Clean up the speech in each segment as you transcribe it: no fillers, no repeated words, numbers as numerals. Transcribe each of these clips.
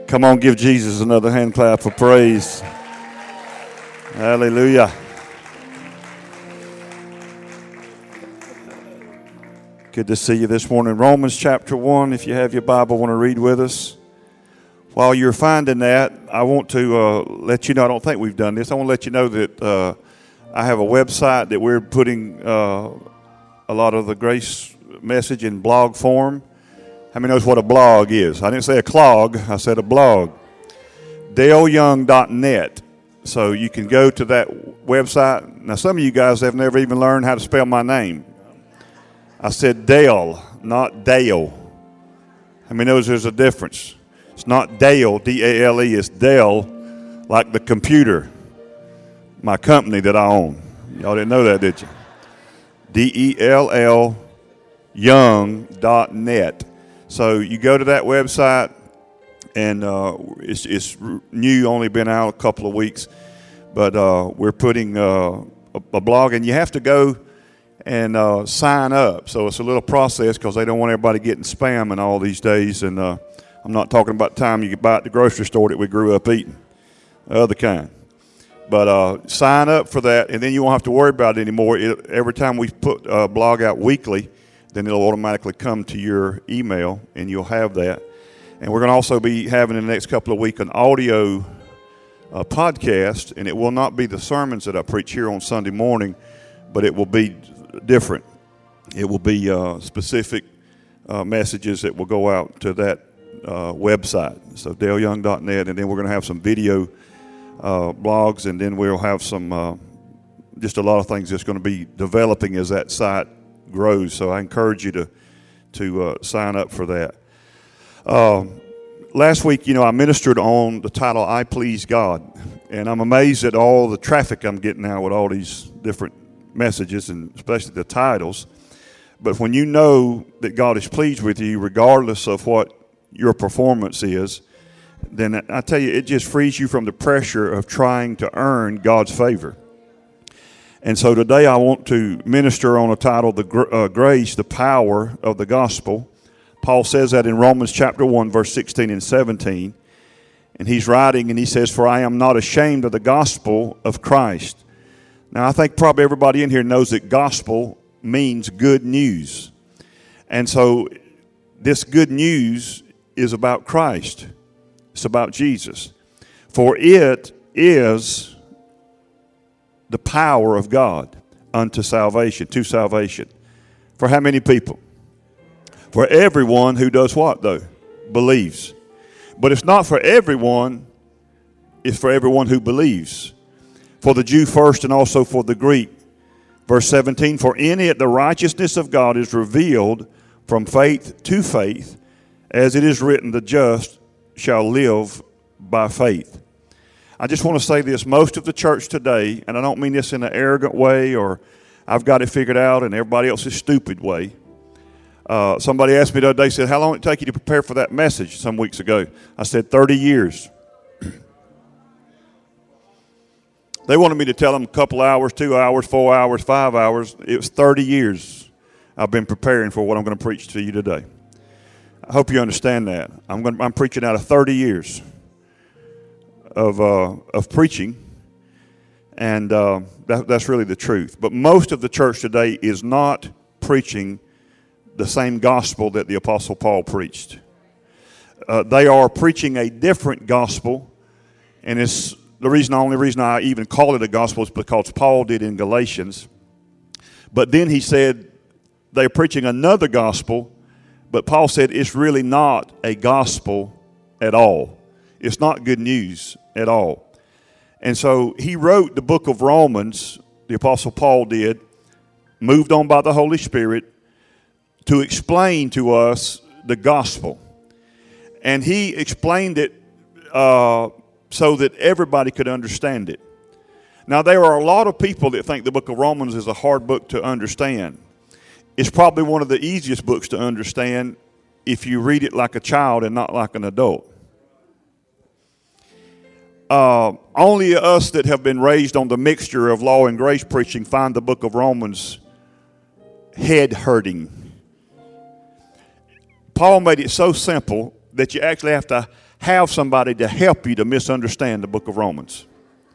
Come on, give Jesus another hand clap of praise. Hallelujah. Good to see you this morning. Romans chapter 1, if you have your Bible, want to read with us. While you're finding that, I want to let you know, I don't think we've done this. I want to let you know that I have a website that we're putting a lot of the grace message in blog form. How many knows what a blog is? I didn't say a clog, I said a blog. DaleYoung.net. So you can go to that website. Now, some of you guys have never even learned how to spell my name. I said Dale, not Dale. How many knows there's a difference? It's not Dale, D-A-L-E. It's Dell, like the computer, my company that I own. Y'all didn't know that, did you? D-E-L-L Young.net. So you go to that website, and it's new, only been out a couple of weeks, but we're putting a blog, and you have to go and sign up. So it's a little process because they don't want everybody getting spam in all these days, and I'm not talking about the time you could buy at the grocery store that we grew up eating, the other kind. But sign up for that, and then you won't have to worry about it anymore. Every time we put a blog out weekly, then it'll automatically come to your email, and you'll have that. And we're going to also be having in the next couple of weeks an audio podcast, and it will not be the sermons that I preach here on Sunday morning, but it will be different. It will be specific messages that will go out to that website. So DaleYoung.net, and then we're going to have some video blogs, and then we'll have some just a lot of things that's going to be developing as that site grows. So I encourage you to sign up for that. Last week, I ministered on the title, I Please God. And I'm amazed at all the traffic I'm getting now with all these different messages, and especially the titles. But when you know that God is pleased with you, regardless of what your performance is, then I tell you, it just frees you from the pressure of trying to earn God's favor. And so today I want to minister on a title, Grace, the Power of the Gospel. Paul says that in Romans chapter 1, verse 16 and 17. And he's writing, and he says, "For I am not ashamed of the gospel of Christ." Now, I think probably everybody in here knows that gospel means good news. And so this good news is about Christ. It's about Jesus. For it is the power of God unto salvation, to salvation. For how many people? For everyone who does what, though? Believes. But it's not for everyone, it's for everyone who believes. For the Jew first, and also for the Greek. Verse 17, for in it the righteousness of God is revealed from faith to faith, as it is written, the just shall live by faith. I just want to say this. Most of the church today, and I don't mean this in an arrogant way or I've got it figured out and everybody else's stupid way. Somebody asked me the other day, said, how long did it take you to prepare for that message some weeks ago? I said, 30 years. They wanted me to tell them a couple hours, 2 hours, 4 hours, 5 hours. It was 30 years I've been preparing for what I'm going to preach to you today. I hope you understand that. I'm preaching out of 30 years of preaching, and that's really the truth. But most of the church today is not preaching the same gospel that the Apostle Paul preached. They are preaching a different gospel, and it's the only reason I even call it a gospel is because Paul did in Galatians. But then he said they're preaching another gospel, but Paul said it's really not a gospel at all. It's not good news at all. And so he wrote the book of Romans, the Apostle Paul did, moved on by the Holy Spirit, to explain to us the gospel. And he explained it so that everybody could understand it. Now, there are a lot of people that think the book of Romans is a hard book to understand. It's probably one of the easiest books to understand if you read it like a child and not like an adult. Only us that have been raised on the mixture of law and grace preaching find the book of Romans head hurting. Paul made it so simple that you actually have to have somebody to help you to misunderstand the book of Romans.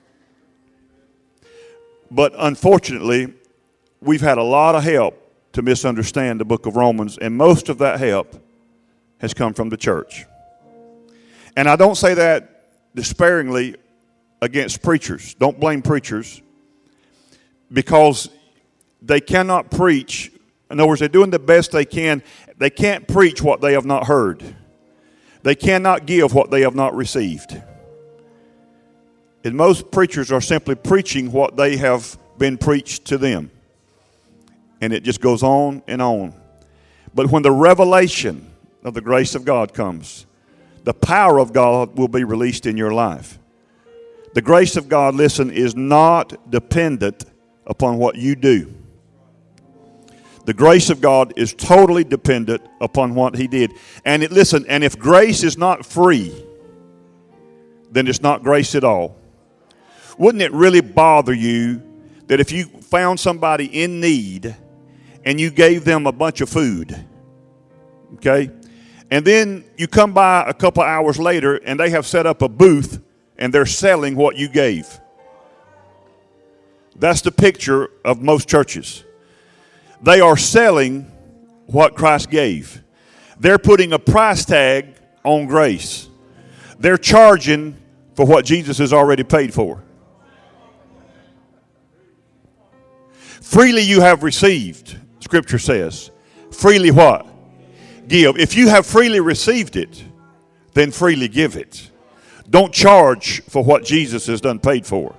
But unfortunately, we've had a lot of help to misunderstand the book of Romans, and most of that help has come from the church. And I don't say that despairingly against preachers. Don't blame preachers, because they cannot preach. In other words, they're doing the best they can. They can't preach what they have not heard. They cannot give what they have not received. And most preachers are simply preaching what they have been preached to them. And it just goes on and on. But when the revelation of the grace of God comes, the power of God will be released in your life. The grace of God, listen, is not dependent upon what you do. The grace of God is totally dependent upon what He did. And listen, and if grace is not free, then it's not grace at all. Wouldn't it really bother you that if you found somebody in need and you gave them a bunch of food, okay, and then you come by a couple hours later and they have set up a booth and they're selling what you gave? That's the picture of most churches. They are selling what Christ gave. They're putting a price tag on grace. They're charging for what Jesus has already paid for. Freely you have received, Scripture says. Freely what? Give. If you have freely received it, then freely give it. Don't charge for what Jesus has done paid for.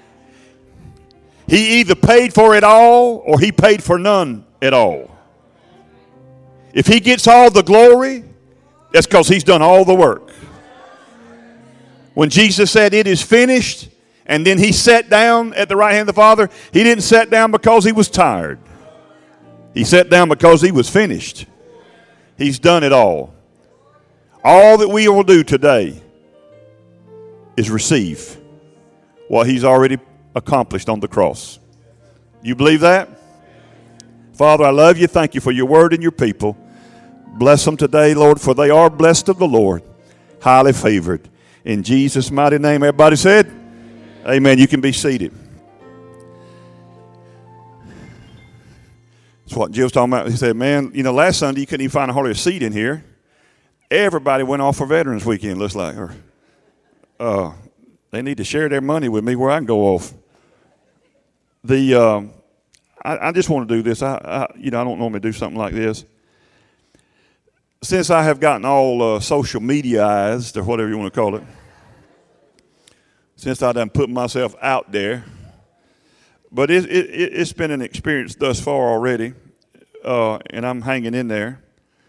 He either paid for it all or He paid for none at all. If He gets all the glory, that's because He's done all the work. When Jesus said, "It is finished," and then He sat down at the right hand of the Father, He didn't sit down because He was tired. He sat down because He was finished. He's done it all. All that we will do today is receive what He's already accomplished on the cross. You believe that? Father, I love You. Thank You for Your word and Your people. Bless them today, Lord, for they are blessed of the Lord, highly favored. In Jesus' mighty name, everybody said, amen. You can be seated. That's what Jill's talking about. He said, man, last Sunday you couldn't even find hardly a seat in here. Everybody went off for Veterans Weekend, looks like. They need to share their money with me where I can go off. I just want to do this. I don't normally do something like this. Since I have gotten all social mediaized, or whatever you want to call it, since I done put myself out there, but it's been an experience thus far already, and I'm hanging in there.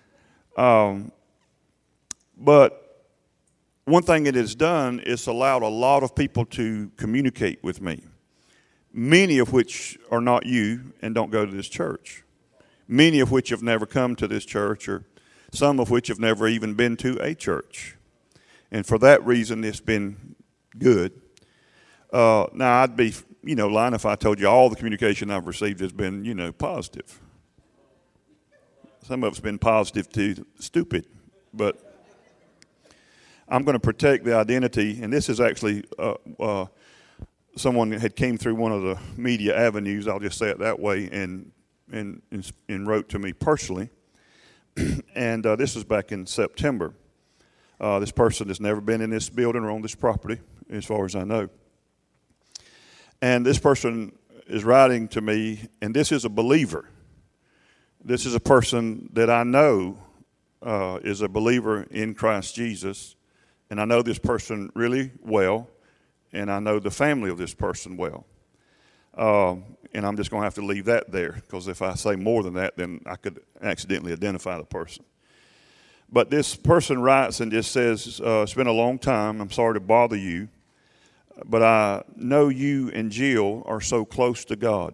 But one thing it has done is allowed a lot of people to communicate with me, many of which are not you and don't go to this church, many of which have never come to this church, or some of which have never even been to a church. And for that reason, it's been good. Now, I'd be, lying if I told you all the communication I've received has been, positive. Some of it's been positive to stupid, but I'm going to protect the identity, and this is actually someone had came through one of the media avenues, I'll just say it that way, and wrote to me personally. And this was back in September. This person has never been in this building or on this property, as far as I know. And this person is writing to me, and this is a believer. This is a person that I know is a believer in Christ Jesus. And I know this person really well, and I know the family of this person well. And I'm just going to have to leave that there, because if I say more than that, then I could accidentally identify the person. But this person writes and just says, it's been a long time. I'm sorry to bother you, but I know you and Jill are so close to God.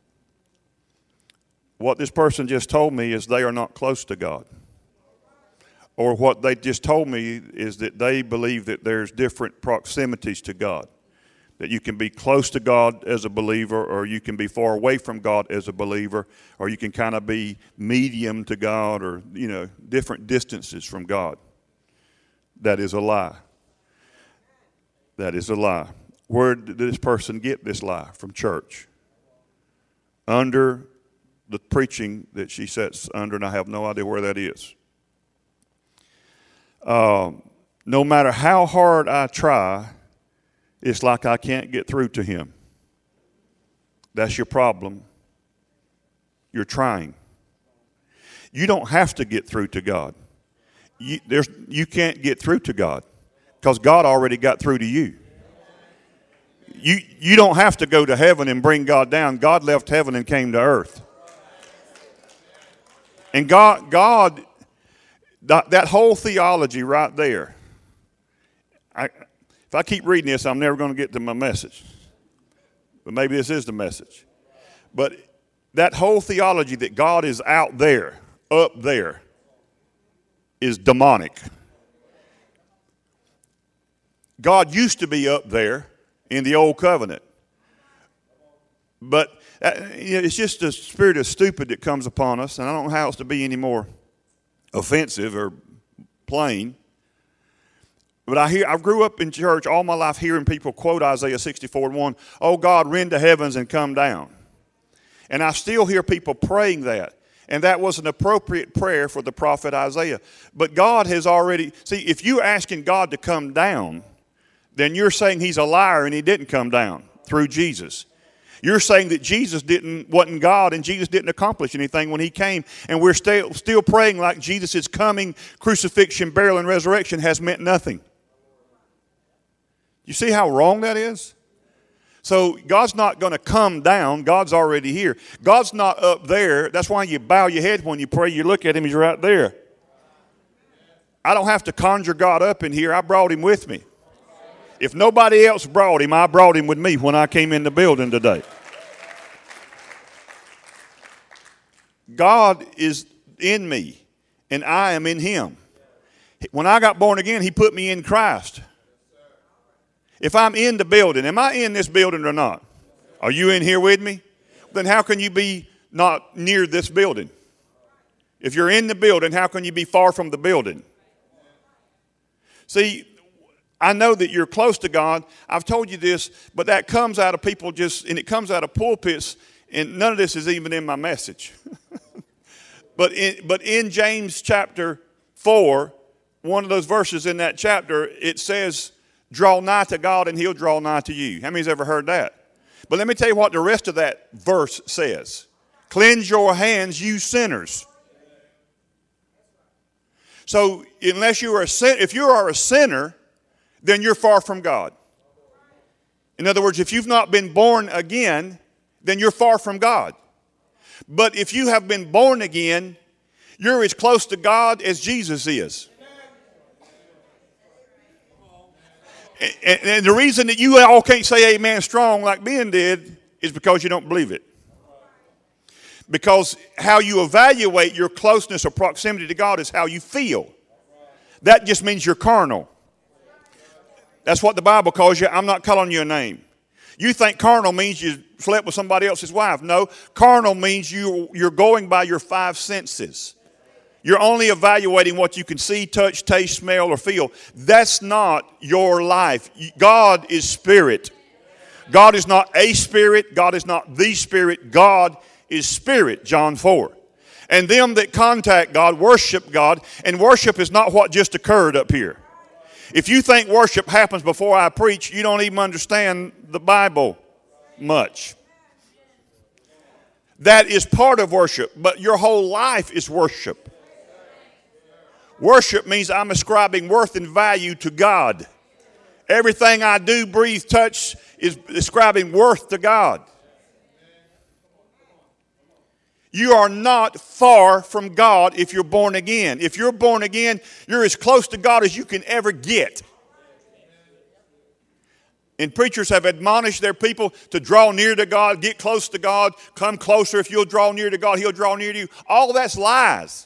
What this person just told me is they are not close to God. Or what they just told me is that they believe that there's different proximities to God. That you can be close to God as a believer, or you can be far away from God as a believer, or you can kind of be medium to God, or, different distances from God. That is a lie. That is a lie. Where did this person get this lie? From church. Under the preaching that she sits under, and I have no idea where that is. No matter how hard I try, it's like I can't get through to him. That's your problem. You're trying. You don't have to get through to God. You can't get through to God because God already got through to you. You don't have to go to heaven and bring God down. God left heaven and came to earth. And God, that whole theology right there, if I keep reading this, I'm never going to get to my message. But maybe this is the message. But that whole theology that God is out there, up there, is demonic. God used to be up there in the old covenant. But it's just a spirit of stupid that comes upon us, and I don't know how it's to be any more offensive or plain. But I grew up in church all my life hearing people quote Isaiah 64:1, "Oh God, rend the heavens and come down." And I still hear people praying that. And that was an appropriate prayer for the prophet Isaiah. But God has already, see, if you're asking God to come down, then you're saying he's a liar and he didn't come down through Jesus. You're saying that Jesus wasn't God and Jesus didn't accomplish anything when he came. And we're still praying like Jesus' coming, crucifixion, burial, and resurrection has meant nothing. You see how wrong that is? So God's not going to come down. God's already here. God's not up there. That's why you bow your head when you pray. You look at him, he's right there. I don't have to conjure God up in here. I brought him with me. If nobody else brought him, I brought him with me when I came in the building today. God is in me, and I am in him. When I got born again, he put me in Christ. If I'm in the building, am I in this building or not? Are you in here with me? Then how can you be not near this building? If you're in the building, how can you be far from the building? See, I know that you're close to God. I've told you this, but that comes out of people and it comes out of pulpits, and none of this is even in my message. But in James chapter 4, one of those verses in that chapter, it says, "Draw nigh to God and he'll draw nigh to you." How many's ever heard that? But let me tell you what the rest of that verse says. "Cleanse your hands, you sinners." So if you are a sinner, then you're far from God. In other words, if you've not been born again, then you're far from God. But if you have been born again, you're as close to God as Jesus is. And the reason that you all can't say amen strong like Ben did is because you don't believe it. Because how you evaluate your closeness or proximity to God is how you feel. That just means you're carnal. That's what the Bible calls you. I'm not calling you a name. You think carnal means you slept with somebody else's wife. No, carnal means you're going by your five senses. You're only evaluating what you can see, touch, taste, smell, or feel. That's not your life. God is spirit. God is not a spirit. God is not the spirit. God is spirit, John 4. And them that contact God worship God, and worship is not what just occurred up here. If you think worship happens before I preach, you don't even understand the Bible much. That is part of worship, but your whole life is worship. Worship means I'm ascribing worth and value to God. Everything I do, breathe, touch is ascribing worth to God. You are not far from God if you're born again. If you're born again, you're as close to God as you can ever get. And preachers have admonished their people to draw near to God, get close to God, come closer. If you'll draw near to God, he'll draw near to you. All that's lies.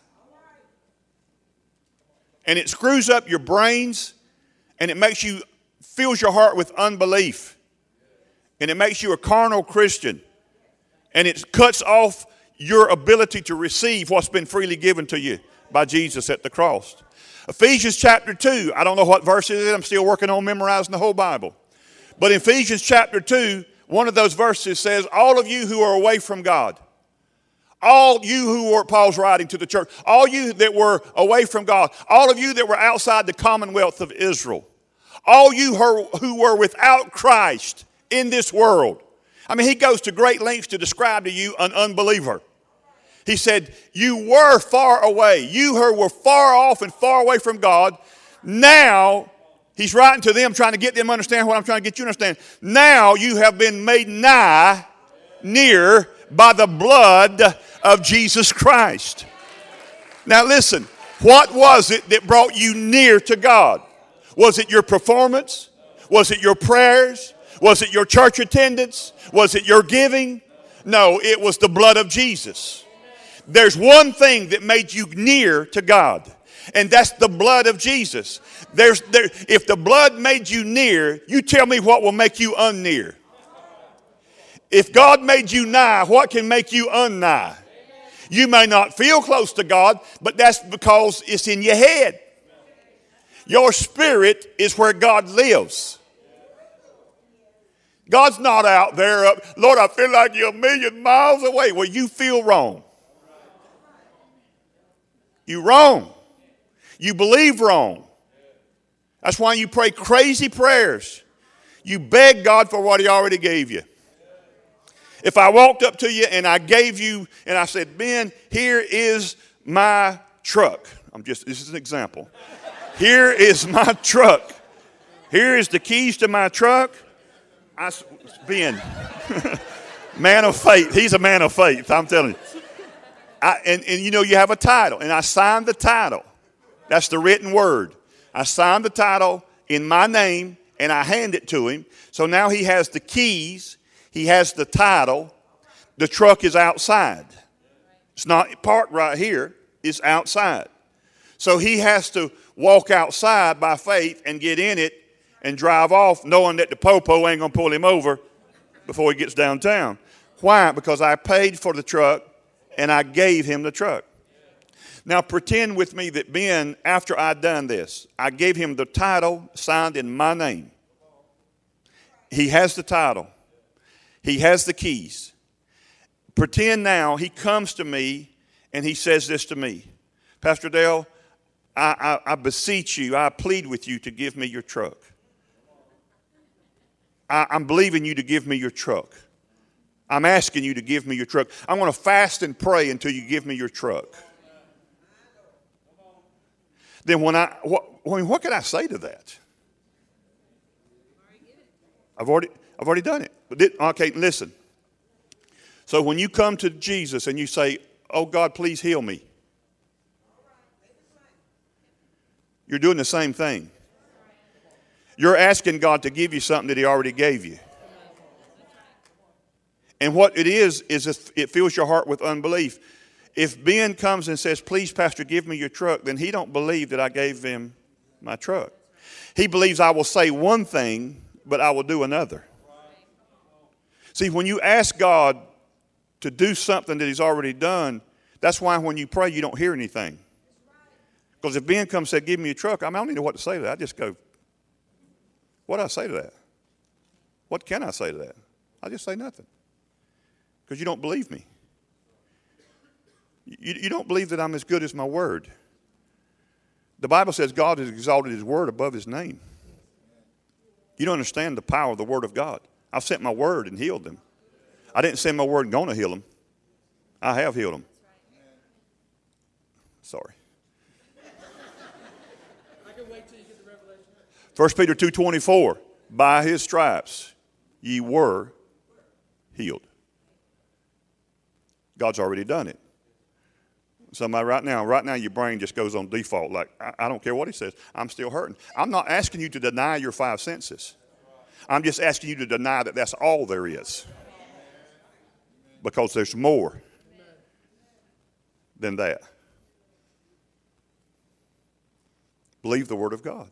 And it screws up your brains, and it fills your heart with unbelief. And it makes you a carnal Christian. And it cuts off your ability to receive what's been freely given to you by Jesus at the cross. Ephesians chapter 2. I don't know what verse it is. I'm still working on memorizing the whole Bible. But in Ephesians chapter 2, one of those verses says, all of you who are away from God, all you who were, Paul's writing to the church, all you that were away from God, all of you that were outside the commonwealth of Israel, all you who were without Christ in this world. I mean, he goes to great lengths to describe to you an unbeliever. He said, you were far away. You who were far off and far away from God. Now, he's writing to them, trying to get them to understand what I'm trying to get you to understand. Now you have been made nigh, near, by the blood of Jesus Christ. Now listen, what was it that brought you near to God? Was it your performance? Was it your prayers? Was it your church attendance? Was it your giving? No, it was the blood of Jesus. There's one thing that made you near to God, and that's the blood of Jesus. If the blood made you near, you tell me what will make you unnear. If God made you nigh, what can make you unnigh? You may not feel close to God, but that's because it's in your head. Your spirit is where God lives. God's not out there, Lord, I feel like you're a million miles away. Well, you feel wrong. You're wrong. You believe wrong. That's why you pray crazy prayers. You beg God for what he already gave you. If I walked up to you and I gave you, and I said, Ben, here is my truck. This is an example. Here is my truck. Here is the keys to my truck. Ben, man of faith. He's a man of faith, I'm telling you. And you know, you have a title, and I signed the title. That's the written word. I signed the title in my name, and I hand it to him. So now he has the keys. He has the title. The truck is outside. It's not parked right here. It's outside. So he has to walk outside by faith and get in it and drive off knowing that the popo ain't going to pull him over before he gets downtown. Why? Because I paid for the truck and I gave him the truck. Now pretend with me that Ben, after I'd done this, I gave him the title signed in my name. He has the title. He has the keys. Pretend now he comes to me and he says this to me. Pastor Dale, I beseech you, I plead with you to give me your truck. I'm believing you to give me your truck. I'm asking you to give me your truck. I'm going to fast and pray until you give me your truck. Then what can I say to that? I've already done it. Okay, listen. So when you come to Jesus and you say, oh God, please heal me. You're doing the same thing. You're asking God to give you something that he already gave you. And what it is it fills your heart with unbelief. If Ben comes and says, please, Pastor, give me your truck, then he don't believe that I gave him my truck. He believes I will say one thing, but I will do another. See, when you ask God to do something that he's already done, that's why when you pray, you don't hear anything. Because if Ben comes and said, give me your truck, I don't even know what to say to that. I just go, what do I say to that? What can I say to that? I just say nothing. Because you don't believe me. You don't believe that I'm as good as my word. The Bible says God has exalted his word above his name. You don't understand the power of the word of God. I've sent my word and healed them. I didn't send my word and going to heal them. I have healed them. Sorry. 1 Peter 2:24, by his stripes ye were healed. God's already done it. Somebody right now your brain just goes on default like, I don't care what he says. I'm still hurting. I'm not asking you to deny your five senses. I'm just asking you to deny that that's all there is. Because there's more than that. Believe the word of God.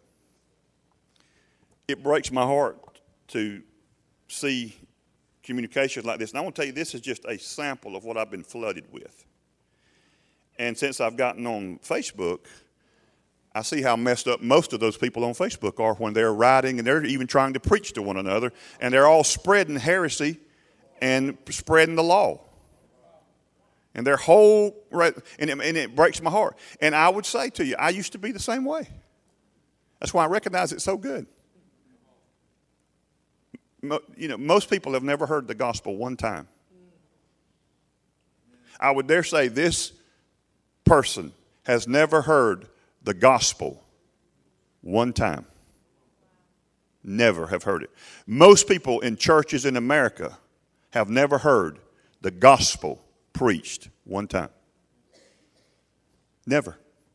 It breaks my heart to see communications like this. And I want to tell you, this is just a sample of what I've been flooded with. And since I've gotten on Facebook, I see how messed up most of those people on Facebook are when they're writing and they're even trying to preach to one another, and they're all spreading heresy and spreading the law. And their whole, and it breaks my heart. And I would say to you, I used to be the same way. That's why I recognize it so good. Most people have never heard the gospel one time. I would dare say this person has never heard the gospel one time. Never have heard it. Most people in churches in America have never heard the gospel preached one time. Never.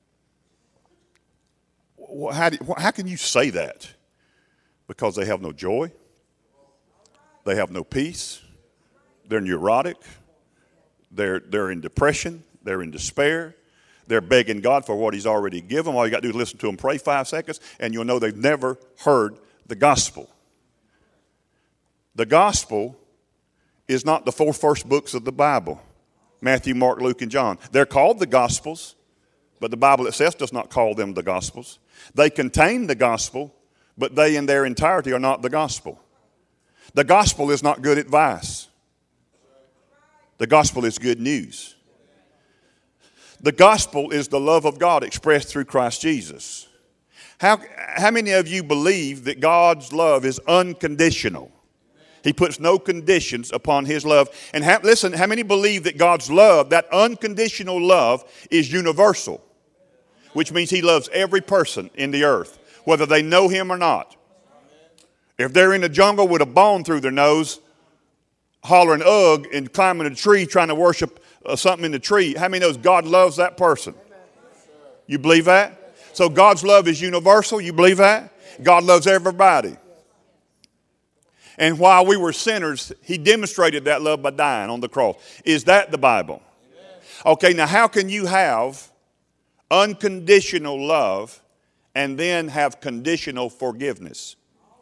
How can you say that? Because they have no joy. They have no peace. They're neurotic. They're in depression. They're in despair. They're begging God for what he's already given. All you got to do is listen to them pray 5 seconds, and you'll know they've never heard the gospel. The gospel is not the 4 first books of the Bible, Matthew, Mark, Luke, and John. They're called the Gospels, but the Bible itself does not call them the Gospels. They contain the gospel, but they in their entirety are not the gospel. The gospel is not good advice. The gospel is good news. The gospel is the love of God expressed through Christ Jesus. How many of you believe that God's love is unconditional? He puts no conditions upon his love. And listen, how many believe that God's love, that unconditional love, is universal? Which means he loves every person in the earth, whether they know him or not. If they're in the jungle with a bone through their nose, hollering ugh and climbing a tree trying to worship something in the tree, how many knows God loves that person? You believe that? So God's love is universal. You believe that? God loves everybody. And while we were sinners, he demonstrated that love by dying on the cross. Is that the Bible? Okay, now how can you have unconditional love and then have conditional forgiveness?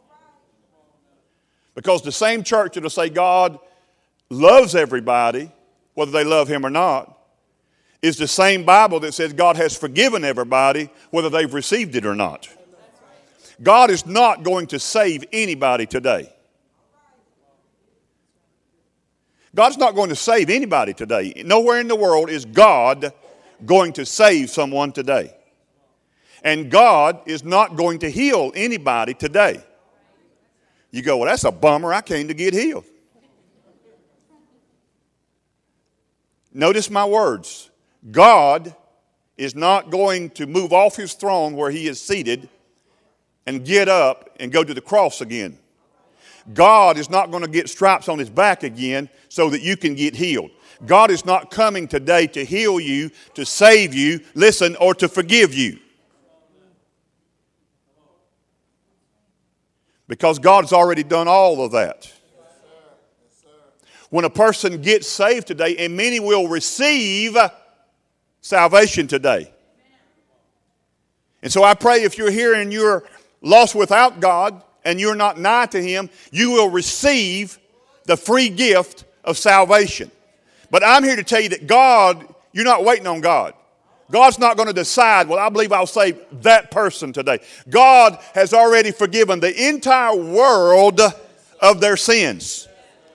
Because the same church that'll say God loves everybody, whether they love him or not, is the same Bible that says God has forgiven everybody, whether they've received it or not. God is not going to save anybody today. God's not going to save anybody today. Nowhere in the world is God going to save someone today. And God is not going to heal anybody today. You go, well, that's a bummer. I came to get healed. Notice my words. God is not going to move off his throne where he is seated and get up and go to the cross again. God is not going to get stripes on his back again so that you can get healed. God is not coming today to heal you, to save you, listen, or to forgive you. Because God's already done all of that. When a person gets saved today, and many will receive salvation today. And so I pray if you're here and you're lost without God and you're not nigh to him, you will receive the free gift of salvation. But I'm here to tell you that God, you're not waiting on God. God's not going to decide, well, I believe I'll save that person today. God has already forgiven the entire world of their sins.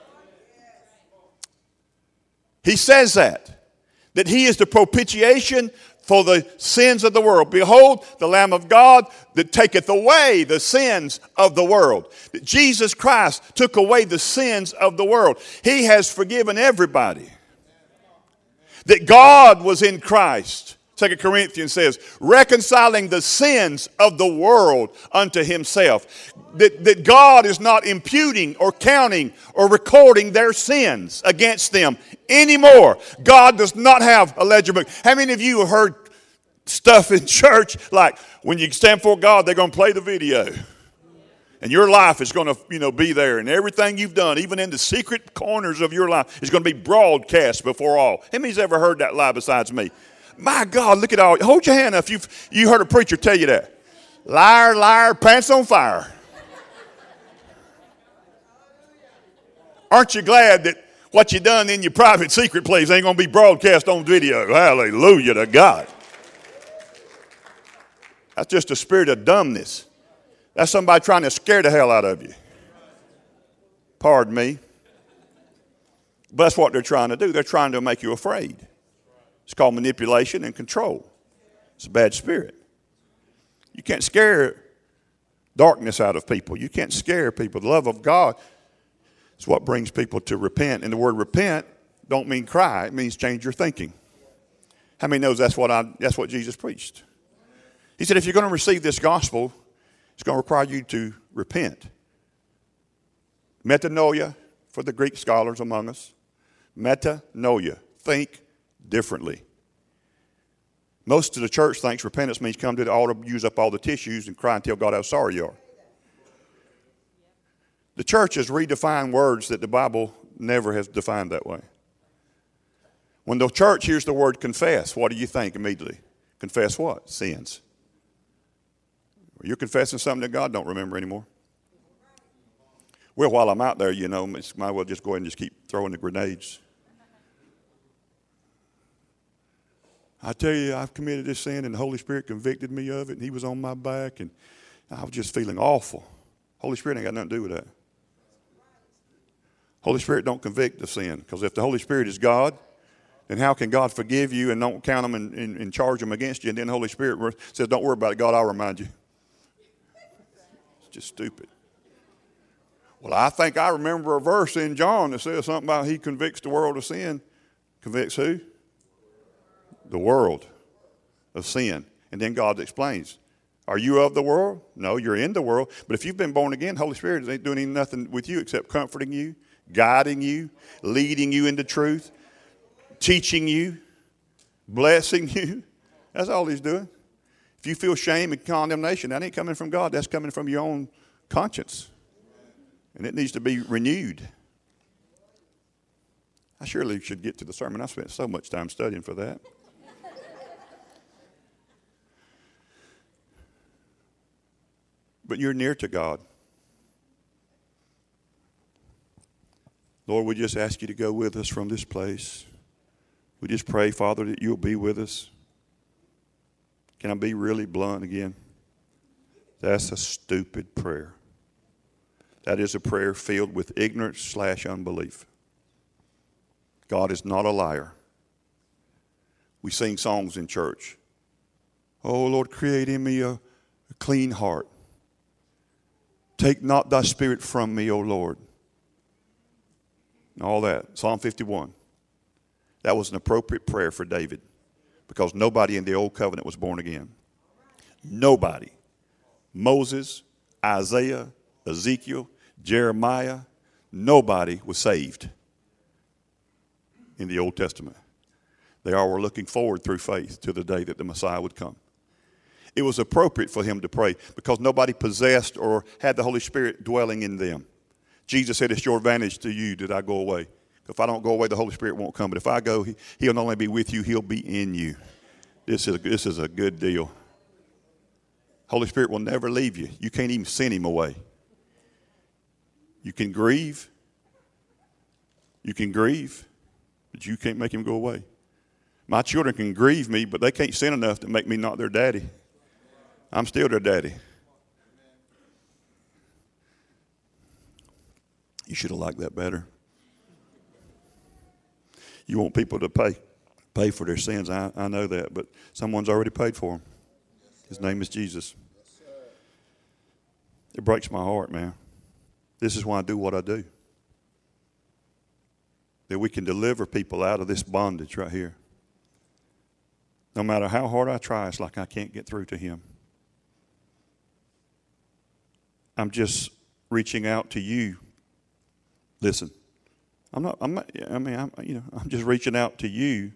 He says that he is the propitiation for the sins of the world. Behold, the Lamb of God that taketh away the sins of the world. That Jesus Christ took away the sins of the world. He has forgiven everybody. That God was in Christ. 2 Corinthians says, reconciling the sins of the world unto himself. That God is not imputing or counting or recording their sins against them anymore. God does not have a ledger book. How many of you have heard stuff in church like when you stand before God, they're going to play the video. And your life is going to, be there. And everything you've done, even in the secret corners of your life, is going to be broadcast before all. How many's ever heard that lie besides me? My God, look at all. Hold your hand up if you heard a preacher tell you that. Liar, liar, pants on fire. Aren't you glad that what you done in your private secret place ain't going to be broadcast on video? Hallelujah to God. That's just a spirit of dumbness. That's somebody trying to scare the hell out of you. Pardon me. But that's what they're trying to do. They're trying to make you afraid. It's called manipulation and control. It's a bad spirit. You can't scare darkness out of people. You can't scare people. The love of God is what brings people to repent. And the word repent don't mean cry. It means change your thinking. How many knows that's what Jesus preached? He said if you're going to receive this gospel, it's going to require you to repent. Metanoia for the Greek scholars among us. Metanoia. Think differently. Most of the church thinks repentance means come to the altar, use up all the tissues, and cry and tell God how sorry you are. The church has redefined words that the Bible never has defined that way. When the church hears the word confess, what do you think immediately? Confess what? Sins. You're confessing something that God don't remember anymore. Well, while I'm out there, might as well just go ahead and just keep throwing the grenades. I tell you, I've committed this sin, and the Holy Spirit convicted me of it, and he was on my back, and I was just feeling awful. Holy Spirit ain't got nothing to do with that. Holy Spirit don't convict of sin, because if the Holy Spirit is God, then how can God forgive you and don't count them and charge them against you, and then the Holy Spirit says, don't worry about it, God, I'll remind you. It's just stupid. Well, I think I remember a verse in John that says something about he convicts the world of sin. Convicts who? The world of sin. And then God explains, are you of the world? No, you're in the world. But if you've been born again, Holy Spirit ain't doing nothing with you except comforting you, guiding you, leading you into truth, teaching you, blessing you. That's all he's doing. If you feel shame and condemnation, that ain't coming from God. That's coming from your own conscience. And it needs to be renewed. I surely should get to the sermon. I spent so much time studying for that. But you're near to God. Lord, we just ask you to go with us from this place. We just pray, Father, that you'll be with us. Can I be really blunt again? That's a stupid prayer. That is a prayer filled with ignorance/unbelief. God is not a liar. We sing songs in church. Oh, Lord, create in me a clean heart. Take not thy spirit from me, O Lord. And all that. Psalm 51. That was an appropriate prayer for David because nobody in the old covenant was born again. Nobody. Moses, Isaiah, Ezekiel, Jeremiah, nobody was saved in the Old Testament. They all were looking forward through faith to the day that the Messiah would come. It was appropriate for him to pray because nobody possessed or had the Holy Spirit dwelling in them. Jesus said, it's your advantage to you that I go away. If I don't go away, the Holy Spirit won't come. But if I go, he'll not only be with you, he'll be in you. This is a good deal. Holy Spirit will never leave you. You can't even send him away. You can grieve. You can grieve, but you can't make him go away. My children can grieve me, but they can't sin enough to make me not their daddy. I'm still their daddy. You should have liked that better. You want people to pay for their sins. I know that, but someone's already paid for them. His name is Jesus. It breaks my heart, man. This is why I do what I do. That we can deliver people out of this bondage right here. No matter how hard I try, it's like I can't get through to him. I'm just reaching out to you. Listen, I'm just reaching out to you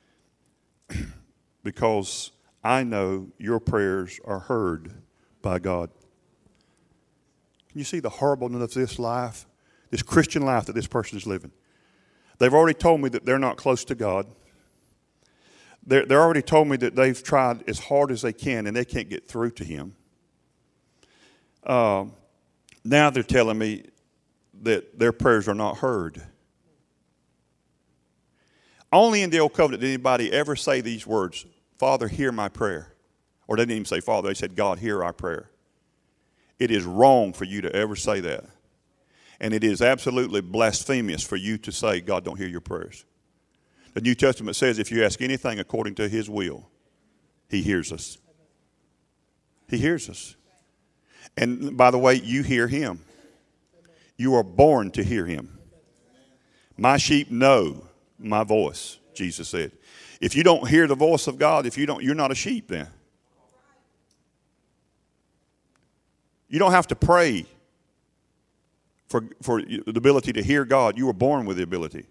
because I know your prayers are heard by God. Can you see the horribleness of this life, this Christian life that this person is living? They've already told me that they're not close to God. They're already told me that they've tried as hard as they can and they can't get through to him. Now they're telling me that their prayers are not heard. Only in the Old Covenant did anybody ever say these words, Father, hear my prayer. Or they didn't even say Father. They said, God, hear our prayer. It is wrong for you to ever say that. And it is absolutely blasphemous for you to say, God don't hear your prayers. The New Testament says if you ask anything according to his will, he hears us. He hears us. And by the way, you hear him. You are born to hear him. My sheep know my voice, Jesus said. If you don't hear the voice of God, you're not a sheep then. You don't have to pray for the ability to hear God. You were born with the ability.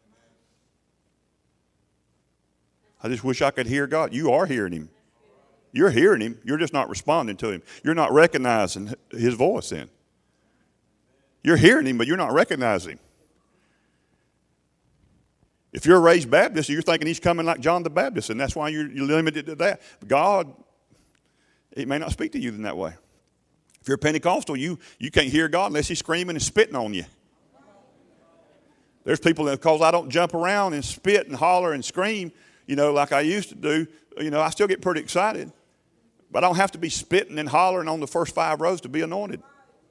I just wish I could hear God. You are hearing him. You're hearing him. You're just not responding to him. You're not recognizing his voice then. You're hearing him, but you're not recognizing him. If you're a raised Baptist, you're thinking he's coming like John the Baptist, and that's why you're limited to that. God, he may not speak to you in that way. If you're Pentecostal, you can't hear God unless he's screaming and spitting on you. There's people that, because I don't jump around and spit and holler and scream, like I used to do, I still get pretty excited. But I don't have to be spitting and hollering on the first 5 rows to be anointed.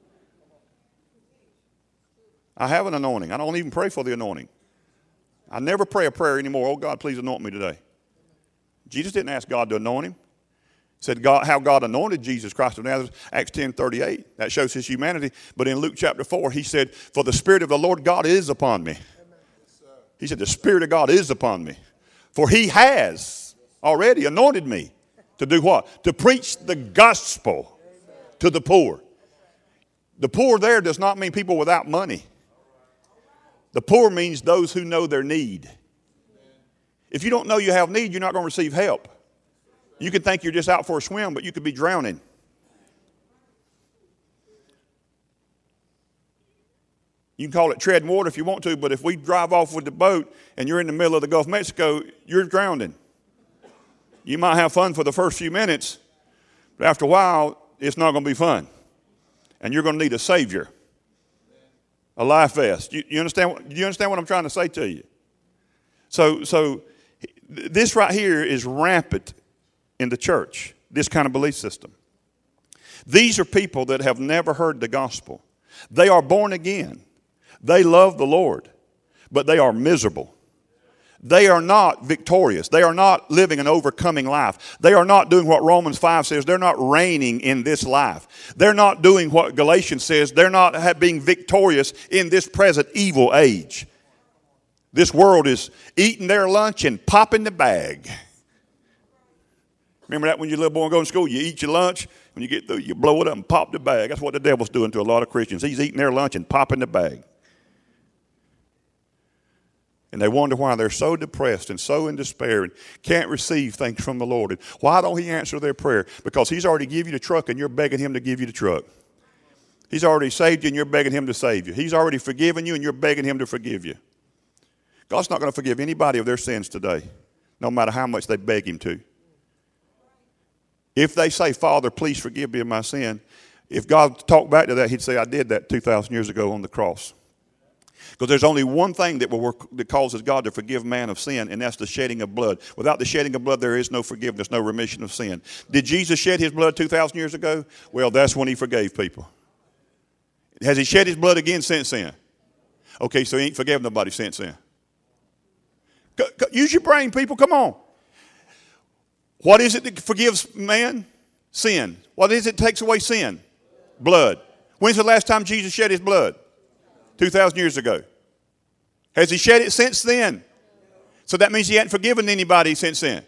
I have an anointing. I don't even pray for the anointing. I never pray a prayer anymore. Oh, God, please anoint me today. Jesus didn't ask God to anoint him. He said how God anointed Jesus Christ of Nazareth, Acts 10:38. That shows his humanity. But in Luke chapter 4, he said, for the Spirit of the Lord God is upon me. He said, the Spirit of God is upon me. For he has already anointed me to do what? To preach the gospel to the poor. The poor there does not mean people without money. The poor means those who know their need. If you don't know you have need, you're not going to receive help. You can think you're just out for a swim, but you could be drowning. You can call it treading water if you want to, but if we drive off with the boat and you're in the middle of the Gulf of Mexico, you're drowning. You might have fun for the first few minutes, but after a while, it's not going to be fun. And you're going to need a Savior. A life vest. You understand? Do you understand what I'm trying to say to you? So this right here is rampant in the church, this kind of belief system. These are people that have never heard the gospel. They are born again. They love the Lord, but they are miserable. They are not victorious. They are not living an overcoming life. They are not doing what Romans 5 says. They're not reigning in this life. They're not doing what Galatians says. They're not being victorious in this present evil age. This world is eating their lunch and popping the bag. Remember that when you're a little boy and go to school? You eat your lunch. When you get through, you blow it up and pop the bag. That's what the devil's doing to a lot of Christians. He's eating their lunch and popping the bag. And they wonder why they're so depressed and so in despair and can't receive things from the Lord. And why don't he answer their prayer? Because he's already given you the truck and you're begging him to give you the truck. He's already saved you and you're begging him to save you. He's already forgiven you and you're begging him to forgive you. God's not going to forgive anybody of their sins today, no matter how much they beg him to. If they say, Father, please forgive me of my sin, if God talked back to that, he'd say, I did that 2,000 years ago on the cross. Because there's only one thing that will work that causes God to forgive man of sin, and that's the shedding of blood. Without the shedding of blood, there is no forgiveness, no remission of sin. Did Jesus shed his blood 2,000 years ago? Well, that's when he forgave people. Has he shed his blood again since then? Okay, so he ain't forgiven nobody since then. Use your brain, people. Come on. What is it that forgives man? Sin. What is it that takes away sin? Blood. When's the last time Jesus shed his blood? 2,000 years ago. Has he shed it since then? So that means he hadn't forgiven anybody since then.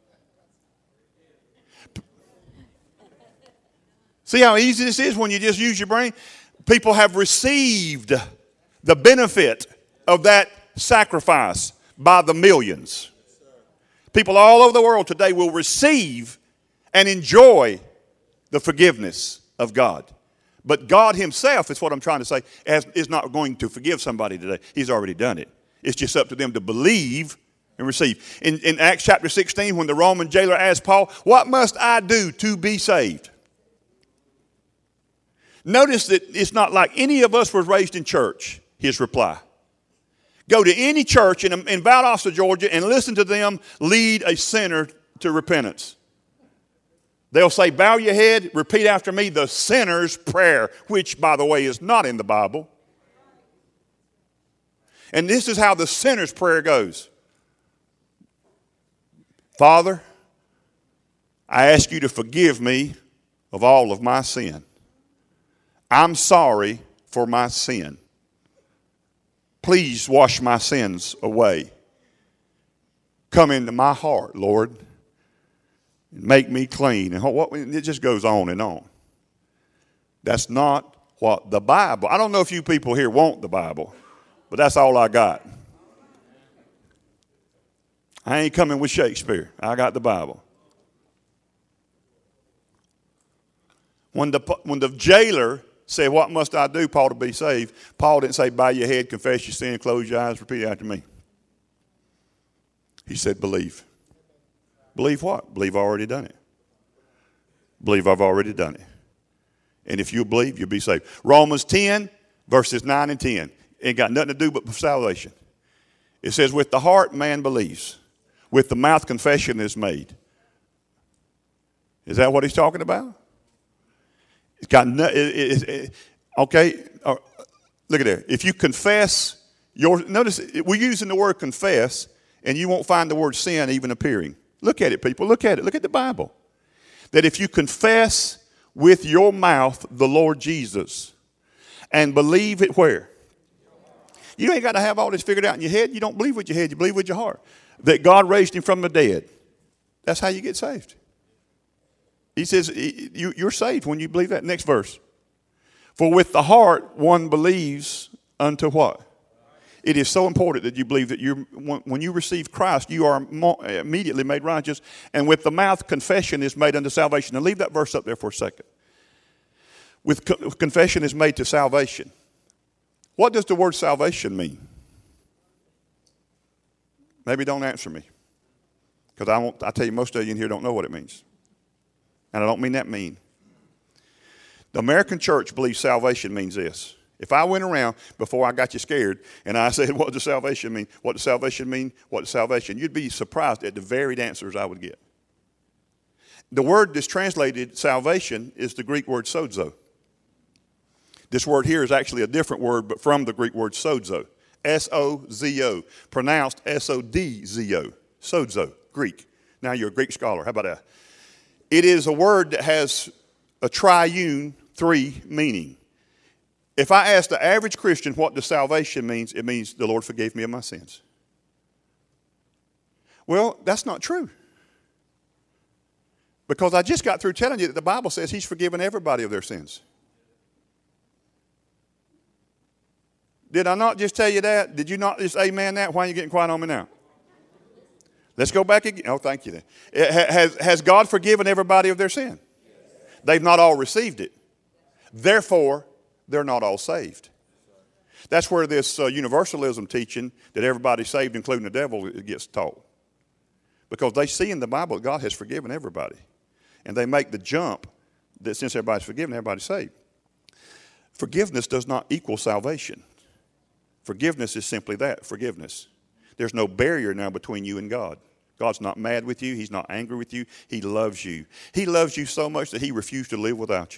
See how easy this is when you just use your brain? People have received the benefit of that sacrifice by the millions. People all over the world today will receive and enjoy the forgiveness of God. But God himself, is what I'm trying to say, is not going to forgive somebody today. He's already done it. It's just up to them to believe and receive. In Acts chapter 16, when the Roman jailer asked Paul, what must I do to be saved? Notice that it's not like any of us was raised in church, his reply. Go to any church in Valdosta, Georgia, and listen to them lead a sinner to repentance. They'll say, bow your head, repeat after me the sinner's prayer, which, by the way, is not in the Bible. And this is how the sinner's prayer goes. Father, I ask you to forgive me of all of my sin. I'm sorry for my sin. Please wash my sins away. Come into my heart, Lord, and make me clean. And it just goes on and on. That's not what the Bible, I don't know if you people here want the Bible, but that's all I got. I ain't coming with Shakespeare. I got the Bible. When the jailer said, what must I do, Paul, to be saved? Paul didn't say, bow your head, confess your sin, close your eyes, repeat after me. He said, believe. Believe what? Believe I've already done it. Believe I've already done it. And if you believe, you'll be saved. Romans 10, verses 9 and 10. Ain't got nothing to do but salvation. It says, with the heart man believes. With the mouth confession is made. Is that what he's talking about? It's got okay. Look at there. If you confess notice we're using the word confess, and you won't find the word sin even appearing. Look at it, people. Look at it. Look at the Bible. That if you confess with your mouth the Lord Jesus and believe it where? You ain't got to have all this figured out in your head. You don't believe with your head. You believe with your heart. That God raised him from the dead. That's how you get saved. He says you're saved when you believe that. Next verse. For with the heart one believes unto what? It is so important that you believe that when you receive Christ, you are immediately made righteous. And with the mouth, confession is made unto salvation. Now leave that verse up there for a second. With confession is made to salvation. What does the word salvation mean? Maybe don't answer me. Because I tell you, most of you in here don't know what it means. And I don't mean that mean. The American church believes salvation means this. If I went around before I got you scared and I said, what does salvation mean? What does salvation mean? What does salvation? You'd be surprised at the varied answers I would get. The word that's translated salvation is the Greek word sozo. This word here is actually a different word, but from the Greek word sozo. S-O-Z-O. Pronounced S-O-D-Z-O. Sozo. Greek. Now you're a Greek scholar. How about that? It is a word that has a triune three meaning. If I ask the average Christian what does salvation means, it means the Lord forgave me of my sins. Well, that's not true. Because I just got through telling you that the Bible says he's forgiven everybody of their sins. Did I not just tell you that? Did you not just amen that? Why are you getting quiet on me now? Let's go back again. Oh, thank you. Has God forgiven everybody of their sin? They've not all received it. Therefore, they're not all saved. That's where this universalism teaching that everybody's saved, including the devil, gets taught. Because they see in the Bible that God has forgiven everybody. And they make the jump that since everybody's forgiven, everybody's saved. Forgiveness does not equal salvation. Forgiveness is simply that, forgiveness. There's no barrier now between you and God. God's not mad with you. He's not angry with you. He loves you. He loves you so much that he refused to live without you.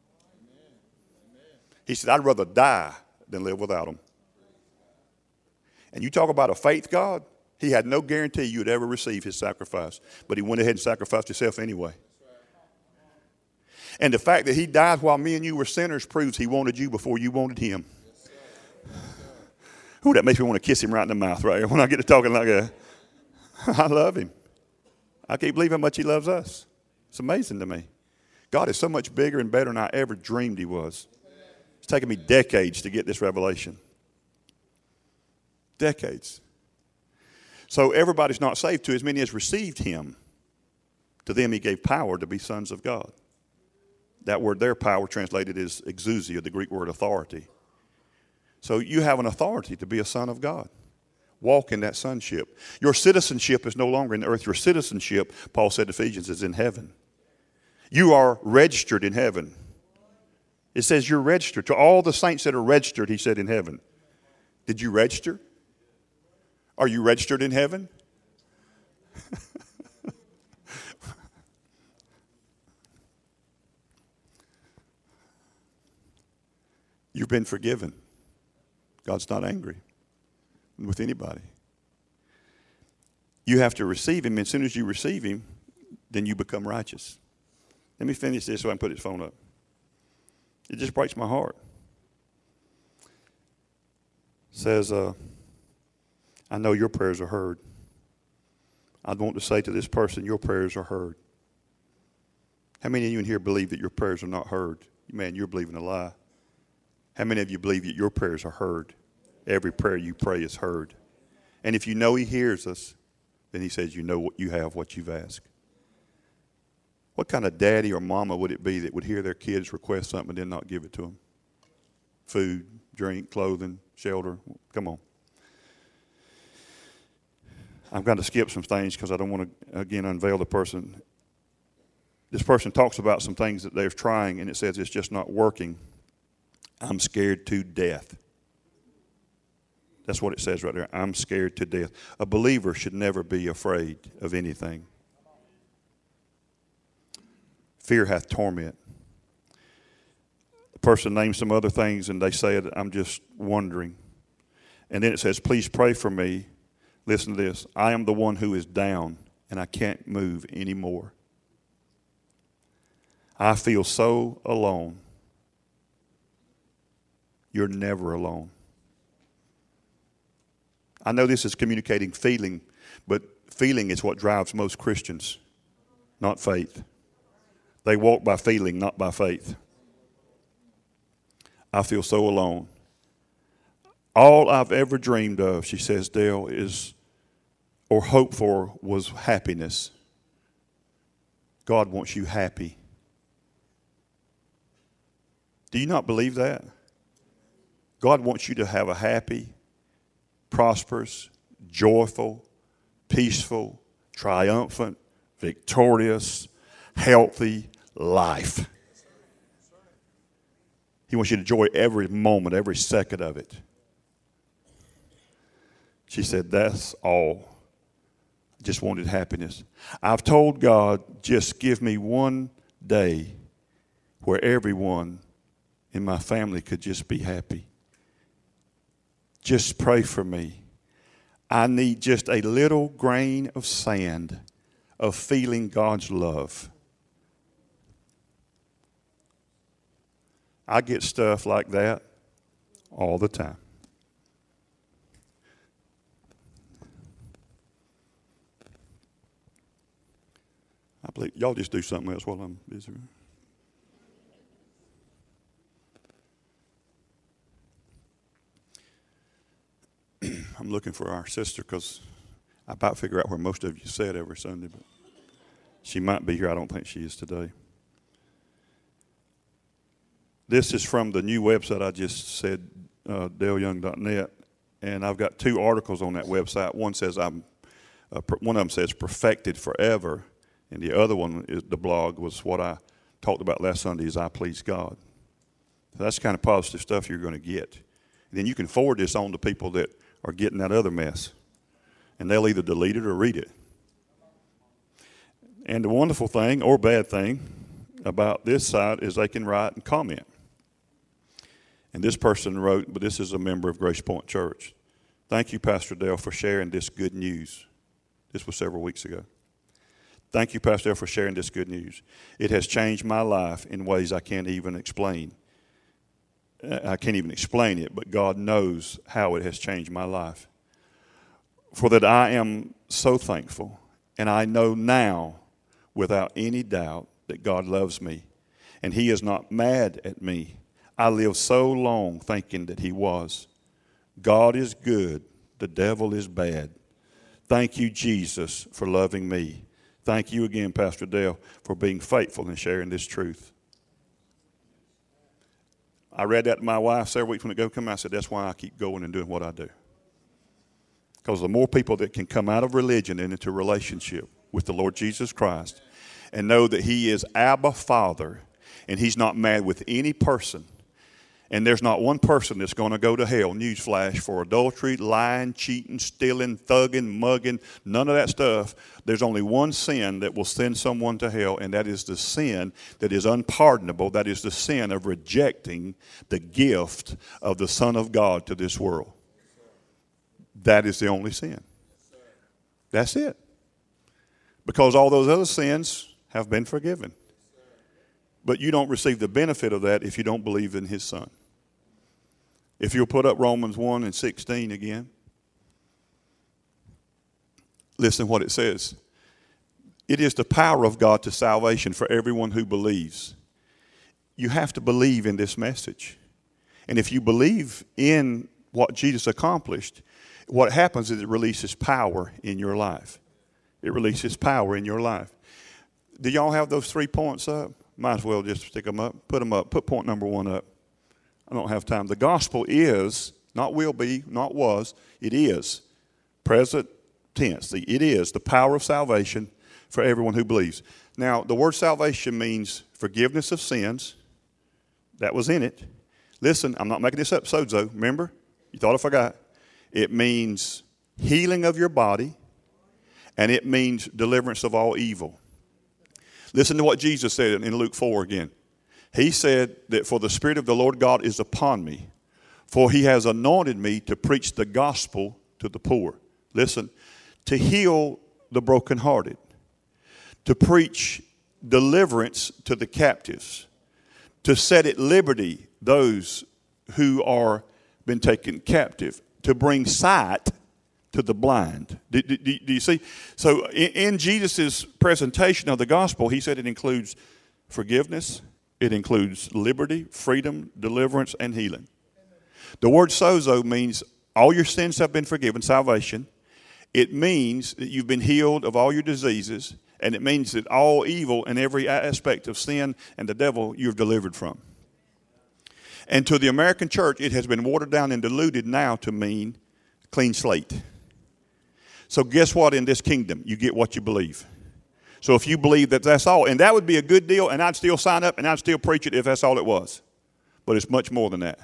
He said, I'd rather die than live without him. And you talk about a faith God, he had no guarantee you'd ever receive his sacrifice. But he went ahead and sacrificed himself anyway. And the fact that he died while me and you were sinners proves he wanted you before you wanted him. Ooh, that makes me want to kiss him right in the mouth right here when I get to talking like that. I love him. I can't believe how much he loves us. It's amazing to me. God is so much bigger and better than I ever dreamed he was. It's taken me decades to get this revelation. Decades. So everybody's not saved. To as many as received him, to them he gave power to be sons of God. That word there, power, translated is exousia, the Greek word authority. So you have an authority to be a son of God. Walk in that sonship. Your citizenship is no longer in the earth. Your citizenship, Paul said to Ephesians, is in heaven. You are registered in heaven. It says you're registered. To all the saints that are registered, he said, in heaven. Did you register? Are you registered in heaven? You've been forgiven. God's not angry with anybody. You have to receive him. As soon as you receive him, then you become righteous. Let me finish this so I can put his phone up. It just breaks my heart. It says, I know your prayers are heard. I want to say to this person, your prayers are heard. How many of you in here believe that your prayers are not heard? Man, you're believing a lie. How many of you believe that your prayers are heard? Every prayer you pray is heard. And if you know he hears us, then he says you know what you have, what you've asked. What kind of daddy or mama would it be that would hear their kids request something and then not give it to them? Food, drink, clothing, shelter. Come on. I'm going to skip some things because I don't want to, again, unveil the person. This person talks about some things that they're trying, and it says it's just not working. I'm scared to death. That's what it says right there. I'm scared to death. A believer should never be afraid of anything. Fear hath torment. The person names some other things, and they say, I'm just wondering. And then it says, please pray for me. Listen to this. I am the one who is down, and I can't move anymore. I feel so alone. You're never alone. I know this is communicating feeling, but feeling is what drives most Christians, not faith. They walk by feeling, not by faith. I feel so alone. All I've ever dreamed of, she says, Dale, is, or hoped for, was happiness. God wants you happy. Do you not believe that? God wants you to have a happy, prosperous, joyful, peaceful, triumphant, victorious, healthy life. He wants you to enjoy every moment, every second of it. She said, that's all. I just wanted happiness. I've told God, just give me one day where everyone in my family could just be happy. Just pray for me. I need just a little grain of sand of feeling God's love. I get stuff like that all the time. I believe y'all just do something else while I'm busy. I'm looking for our sister because I about figure out where most of you said every Sunday, but she might be here. I don't think she is today. This is from the new website I just said, daleyoung.net, and I've got 2 articles on that website. One says one of them says perfected forever, and the other one is the blog was what I talked about last Sunday is I please God. So that's the kind of positive stuff you're going to get. And then you can forward this on to people that are getting that other mess, and they'll either delete it or read it. And the wonderful thing or bad thing about this site is they can write and comment. And this person wrote, but this is a member of Grace Point Church. Thank you, Pastor Dale, for sharing this good news. This was several weeks ago. Thank you, Pastor Dale, for sharing this good news. It has changed my life in ways I can't even explain. I can't even explain it, but God knows how it has changed my life. For that I am so thankful, and I know now without any doubt that God loves me, and He is not mad at me. I lived so long thinking that He was. God is good. The devil is bad. Thank you, Jesus, for loving me. Thank you again, Pastor Dale, for being faithful and sharing this truth. I read that to my wife several weeks when it come out. I said, that's why I keep going and doing what I do. Because the more people that can come out of religion and into relationship with the Lord Jesus Christ and know that He is Abba Father and He's not mad with any person, And there's not one person that's going to go to hell, newsflash, for adultery, lying, cheating, stealing, thugging, mugging, none of that stuff. There's only one sin that will send someone to hell, and that is the sin that is unpardonable. That is the sin of rejecting the gift of the Son of God to this world. That is the only sin. That's it. Because all those other sins have been forgiven. But you don't receive the benefit of that if you don't believe in his Son. If you'll put up Romans 1:16 again. Listen what it says. It is the power of God to salvation for everyone who believes. You have to believe in this message. And if you believe in what Jesus accomplished, what happens is it releases power in your life. It releases power in your life. Do y'all have those 3 points up? Might as well just stick them up. Put them up. Put point number 1 up. I don't have time. The gospel is, not will be, not was, it is. Present tense. It is the power of salvation for everyone who believes. Now, the word salvation means forgiveness of sins. That was in it. Listen, I'm not making this up, sozo. Remember? You thought I forgot. It means healing of your body, and it means deliverance of all evil. Listen to what Jesus said in Luke 4 again. He said that for the Spirit of the Lord God is upon me, for he has anointed me to preach the gospel to the poor. Listen, to heal the brokenhearted, to preach deliverance to the captives, to set at liberty those who are been taken captive, to bring sight to the blind. Do you see? So in Jesus' presentation of the gospel, he said it includes forgiveness, it includes liberty, freedom, deliverance, and healing. The word sozo means all your sins have been forgiven, salvation. It means that you've been healed of all your diseases, and it means that all evil and every aspect of sin and the devil you've delivered from. And to the American church, it has been watered down and diluted now to mean clean slate. So guess what? In this kingdom, you get what you believe. So if you believe that that's all, and that would be a good deal, and I'd still sign up and I'd still preach it if that's all it was. But it's much more than that.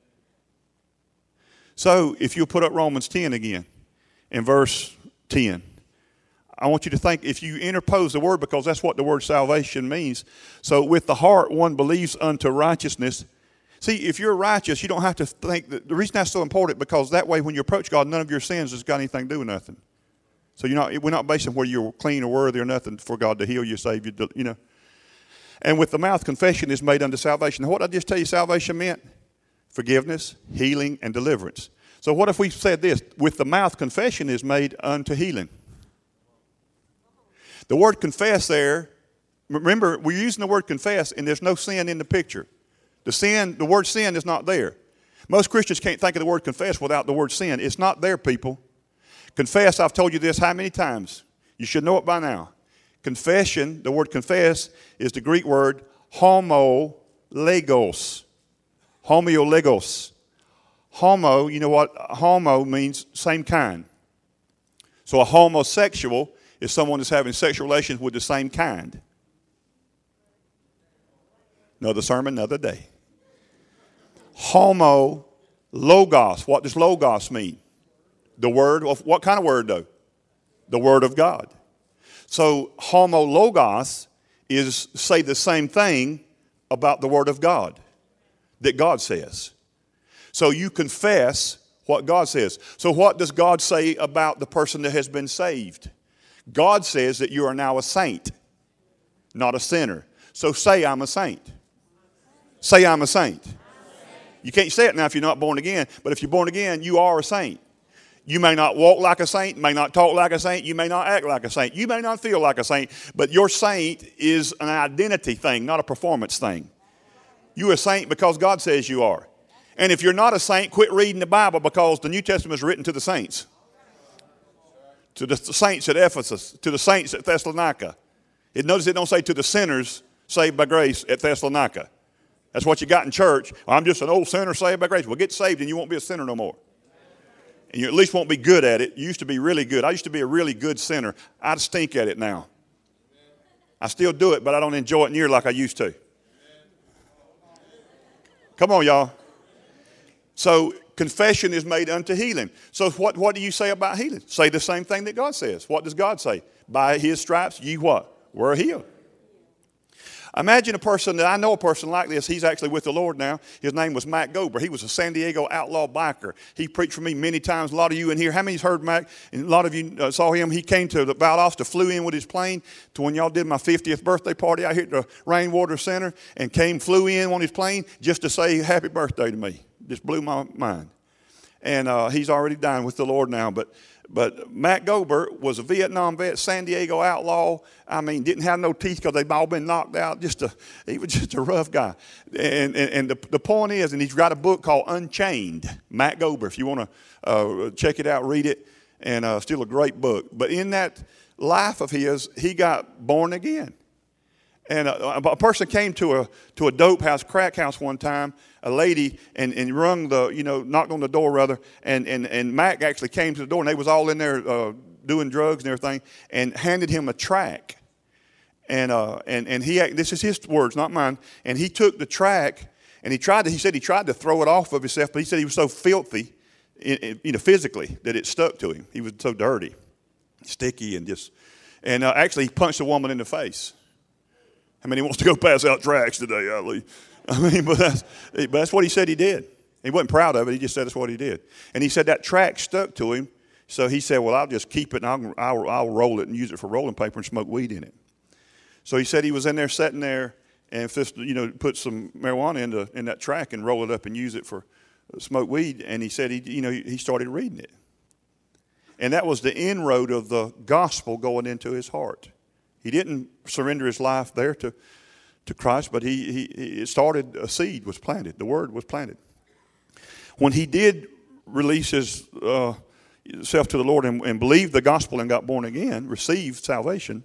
So if you'll put up Romans 10 again, in verse 10, I want you to think, if you interpose the word, because that's what the word salvation means. So with the heart one believes unto righteousness. See, if you're righteous, you don't have to think that. The reason that's so important, because that way when you approach God, none of your sins has got anything to do with nothing. So we're not basing whether you're clean or worthy or nothing for God to heal you, save you, you know. And with the mouth, confession is made unto salvation. Now, what did I just tell you salvation meant? Forgiveness, healing, and deliverance. So what if we said this? With the mouth, confession is made unto healing. The word confess there, remember, we're using the word confess, and there's no sin in the picture. The word sin is not there. Most Christians can't think of the word confess without the word sin. It's not there, people. Confess, I've told you this how many times? You should know it by now. Confession, the word confess, is the Greek word homolegos. Homolegos. Homo, you know what? Homo means same kind. So a homosexual is someone that's having sexual relations with the same kind. Another sermon, another day. Homo logos. What does logos mean? The word of, what kind of word though? The word of God. So homo logos is say the same thing about the word of God that God says. So you confess what God says. So what does God say about the person that has been saved? God says that you are now a saint, not a sinner. So say I'm a saint. Say I'm a saint. You can't say it now if you're not born again, but if you're born again, you are a saint. You may not walk like a saint, may not talk like a saint, you may not act like a saint, you may not feel like a saint, but your saint is an identity thing, not a performance thing. You're a saint because God says you are. And if you're not a saint, quit reading the Bible, because the New Testament is written to the saints. To the saints at Ephesus, to the saints at Thessalonica. Notice it don't say to the sinners saved by grace at Thessalonica. That's what you got in church. I'm just an old sinner saved by grace. Well, get saved and you won't be a sinner no more. And you at least won't be good at it. You used to be really good. I used to be a really good sinner. I stink at it now. I still do it, but I don't enjoy it near like I used to. Come on, y'all. So confession is made unto healing. So what do you say about healing? Say the same thing that God says. What does God say? By his stripes, you what? Were healed. Imagine a person, that I know a person like this. He's actually with the Lord now. His name was Matt Gober. He was a San Diego outlaw biker. He preached for me many times. A lot of you in here, how many's heard Matt? And a lot of you saw him. He came to the Valdosta, flew in with his plane to when y'all did my 50th birthday party out here at the Rainwater Center, and flew in on his plane just to say happy birthday to me. Just blew my mind. And he's already dying with the Lord now. But Matt Gober was a Vietnam vet, San Diego outlaw. I mean, didn't have no teeth because they've all been knocked out. He was just a rough guy. And the point is, and he's got a book called Unchained, Matt Gober. If you want to check it out, read it. And still a great book. But in that life of his, he got born again. And a person came to a dope house, crack house one time, a lady, and rung knocked on the door rather, and Mac actually came to the door, and they was all in there doing drugs and everything, and handed him a track. And this is his words, not mine, and he took the track, and he said he tried to throw it off of himself, but he said he was so filthy, physically, that it stuck to him. He was so dirty, sticky, and actually he punched a woman in the face. How many wants to go pass out tracts today, Ali? I mean, but that's what he said he did. He wasn't proud of it. He just said that's what he did. And he said that tract stuck to him. So he said, well, I'll just keep it, and I'll roll it and use it for rolling paper and smoke weed in it. So he said he was in there sitting there and put some marijuana in that tract and roll it up and use it for smoke weed. And he said he started reading it. And that was the inroad of the gospel going into his heart. He didn't surrender his life there to Christ, but it started, a seed was planted. The word was planted. When he did release his self to the Lord and believed the gospel and got born again, received salvation,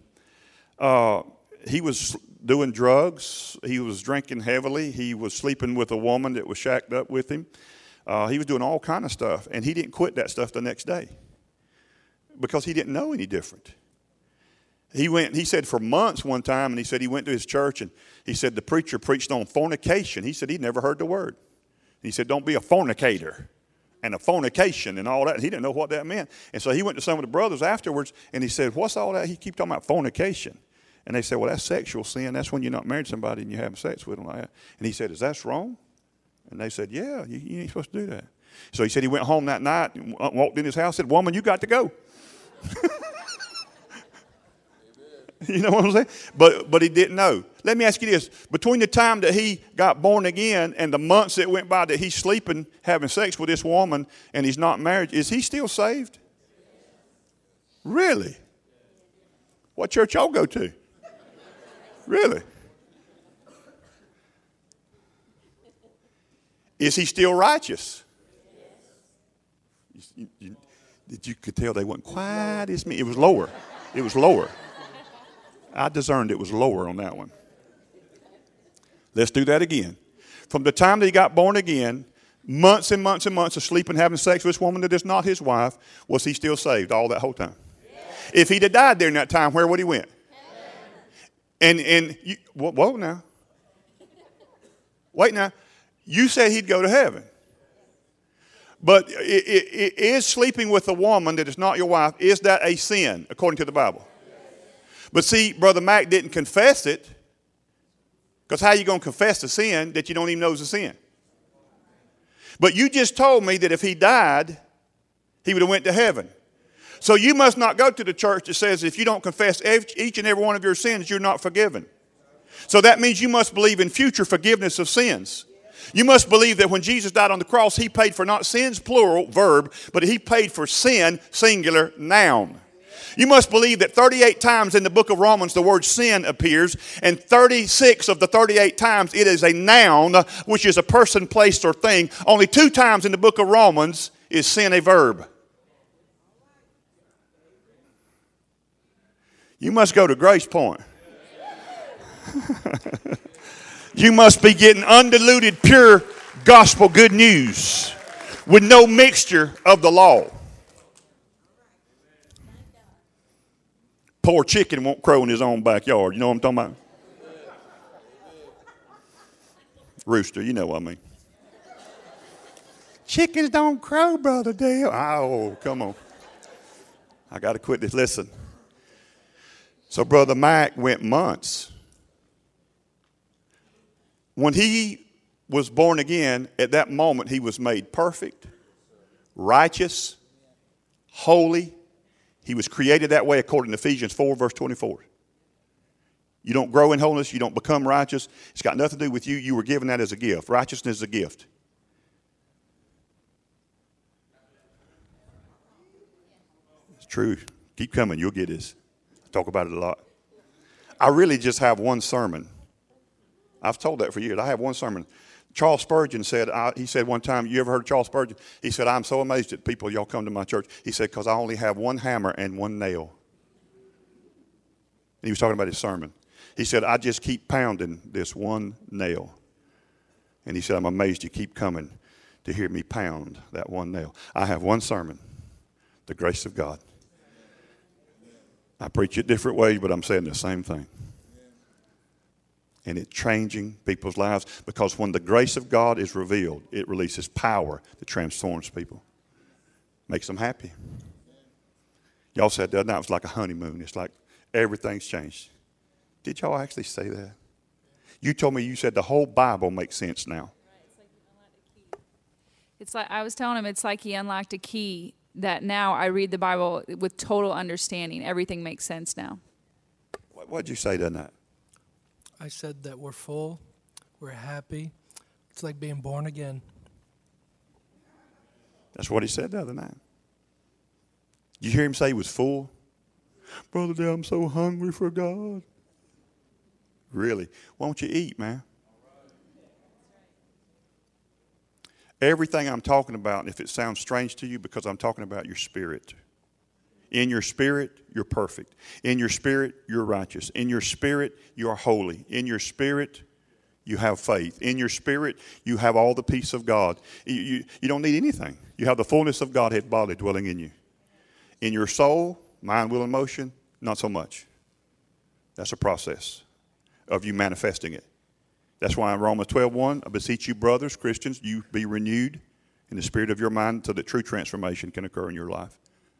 he was doing drugs. He was drinking heavily. He was sleeping with a woman that was shacked up with him. He was doing all kind of stuff, and he didn't quit that stuff the next day because he didn't know any different. He said for months one time, and he said he went to his church, and he said the preacher preached on fornication. He said he'd never heard the word. He said, don't be a fornicator and a fornication and all that. And he didn't know what that meant. And so he went to some of the brothers afterwards, and he said, what's all that? He keep talking about fornication. And they said, well, that's sexual sin. That's when you're not married to somebody and you're having sex with them like that. And he said, is that wrong? And they said, yeah, you ain't supposed to do that. So he said he went home that night and walked in his house and said, woman, you got to go. You know what I'm saying? But he didn't know. Let me ask you this. Between the time that he got born again and the months that went by that he's sleeping, having sex with this woman, and he's not married, is he still saved? Really? What church y'all go to? Really? Is he still righteous? You could tell they weren't quite as me. It was lower. It was lower. I discerned it was lower on that one. Let's do that again. From the time that he got born again, months and months and months of sleeping, having sex with this woman that is not his wife, was he still saved all that whole time? Yes. If he'd have died during that time, where would he went? Whoa now. Wait now. You said he'd go to heaven. But is sleeping with a woman that is not your wife, is that a sin according to the Bible? But see, Brother Mac didn't confess it, because how are you going to confess a sin that you don't even know is a sin? But you just told me that if he died, he would have went to heaven. So you must not go to the church that says if you don't confess each and every one of your sins, you're not forgiven. So that means you must believe in future forgiveness of sins. You must believe that when Jesus died on the cross, he paid for not sins, plural, verb, but he paid for sin, singular, noun. You must believe that 38 times in the book of Romans the word sin appears, and 36 of the 38 times it is a noun, which is a person, place, or thing. Only 2 times in the book of Romans is sin a verb. You must go to Grace Point. You must be getting undiluted, pure gospel good news with no mixture of the law. Poor chicken won't crow in his own backyard. You know what I'm talking about? Rooster, you know what I mean. Chickens don't crow, Brother Dale. Oh, come on. I got to quit this. Listen. So Brother Mac went months. When he was born again, at that moment he was made perfect, righteous, holy. He was created that way according to Ephesians 4, verse 24. You don't grow in holiness. You don't become righteous. It's got nothing to do with you. You were given that as a gift. Righteousness is a gift. It's true. Keep coming. You'll get this. I talk about it a lot. I really just have one sermon. I've told that for years. I have one sermon. Charles Spurgeon said, he said one time, you ever heard of Charles Spurgeon? He said, I'm so amazed at people, y'all come to my church. He said, because I only have one hammer and one nail. And he was talking about his sermon. He said, I just keep pounding this one nail. And he said, I'm amazed you keep coming to hear me pound that one nail. I have one sermon, the grace of God. I preach it different ways, but I'm saying the same thing. And it's changing people's lives because when the grace of God is revealed, it releases power that transforms people, makes them happy. Y'all said the other night it was like a honeymoon. It's like everything's changed. Did y'all actually say that? You told me you said the whole Bible makes sense now. It's like I was telling him, it's like he unlocked a key that now I read the Bible with total understanding. Everything makes sense now. What did you say that night? I said that we're full, we're happy. It's like being born again. That's what he said the other night. Did you hear him say he was full? Brother Dale, I'm so hungry for God. Really? Why don't you eat, man? Everything I'm talking about, if it sounds strange to you, because I'm talking about your spirit. In your spirit, you're perfect. In your spirit, you're righteous. In your spirit, you are holy. In your spirit, you have faith. In your spirit, you have all the peace of God. You don't need anything. You have the fullness of Godhead bodily dwelling in you. In your soul, mind, will, and motion, not so much. That's a process of you manifesting it. That's why in Romans 12:1, I beseech you, brothers, Christians, you be renewed in the spirit of your mind so that true transformation can occur in your life.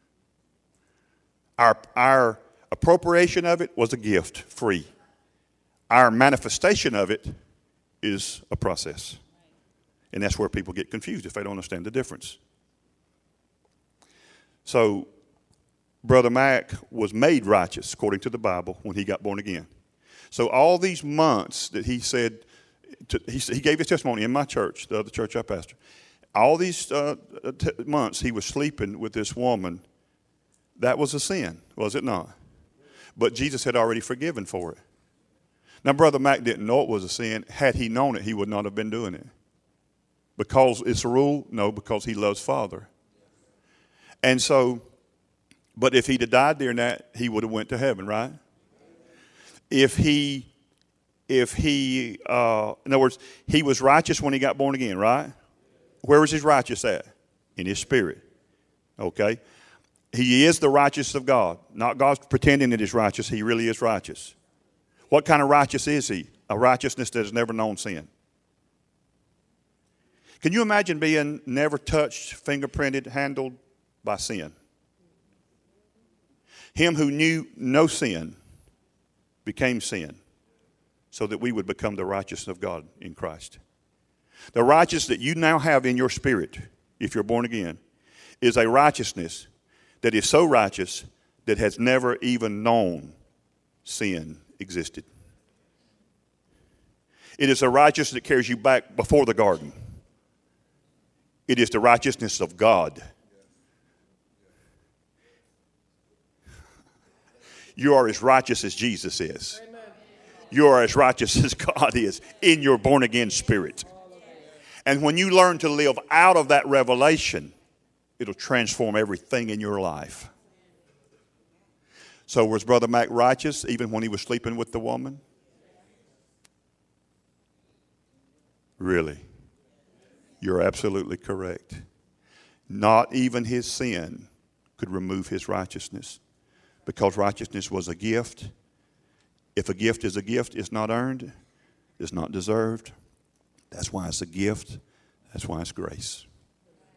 Our appropriation of it was a gift, free. Our manifestation of it is a process. And that's where people get confused if they don't understand the difference. So, Brother Mac was made righteous, according to the Bible, when he got born again. So all these months that he said, he gave his testimony in my church, the other church I pastor. All these months he was sleeping with this woman. That was a sin, was it not? But Jesus had already forgiven for it. Now, Brother Mac didn't know it was a sin. Had he known it, he would not have been doing it. Because it's a rule? No, because he loves Father. And so, but if he'd have died during that, he would have went to heaven, right? In other words, he was righteous when he got born again, right? Where was his righteous at? In his spirit. Okay? He is the righteousness of God. Not God pretending that he's righteous. He really is righteous. What kind of righteous is he? A righteousness that has never known sin. Can you imagine being never touched, fingerprinted, handled by sin? Him who knew no sin became sin so that we would become the righteousness of God in Christ. The righteousness that you now have in your spirit, if you're born again, is a righteousness that is so righteous that has never even known sin existed. It is a righteousness that carries you back before the garden. It is the righteousness of God. You are as righteous as Jesus is. You are as righteous as God is in your born-again spirit. And when you learn to live out of that revelation, it'll transform everything in your life. So was Brother Mac righteous even when he was sleeping with the woman? Really? You're absolutely correct. Not even his sin could remove his righteousness, because righteousness was a gift. If a gift is a gift, it's not earned, it's not deserved. That's why it's a gift. That's why it's grace.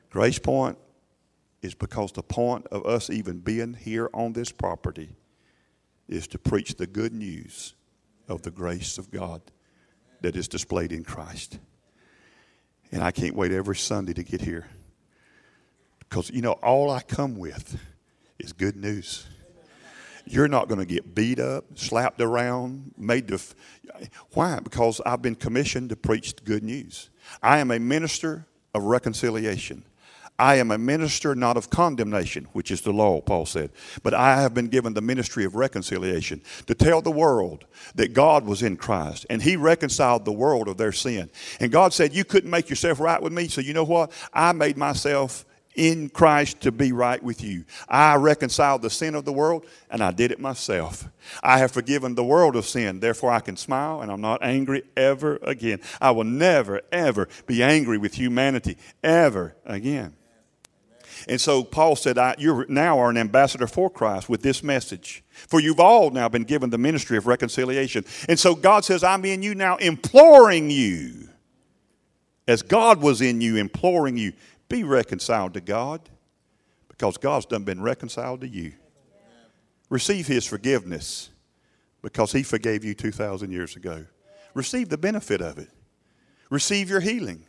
Grace Point is because the point of us even being here on this property is to preach the good news of the grace of God that is displayed in Christ. And I can't wait every Sunday to get here. Because, you know, all I come with is good news. You're not going to get beat up, slapped around, made to... Why? Because I've been commissioned to preach the good news. I am a minister of reconciliation. I am a minister not of condemnation, which is the law, Paul said. But I have been given the ministry of reconciliation to tell the world that God was in Christ and he reconciled the world of their sin. And God said, you couldn't make yourself right with me, so you know what? I made myself in Christ to be right with you. I reconciled the sin of the world, and I did it myself. I have forgiven the world of sin. Therefore, I can smile, and I'm not angry ever again. I will never, ever be angry with humanity ever again. And so Paul said, you now are an ambassador for Christ with this message. For you've all now been given the ministry of reconciliation. And so God says, I'm in you now imploring you, as God was in you imploring you, be reconciled to God, because God's done been reconciled to you. Receive his forgiveness, because he forgave you 2,000 years ago. Receive the benefit of it. Receive your healing.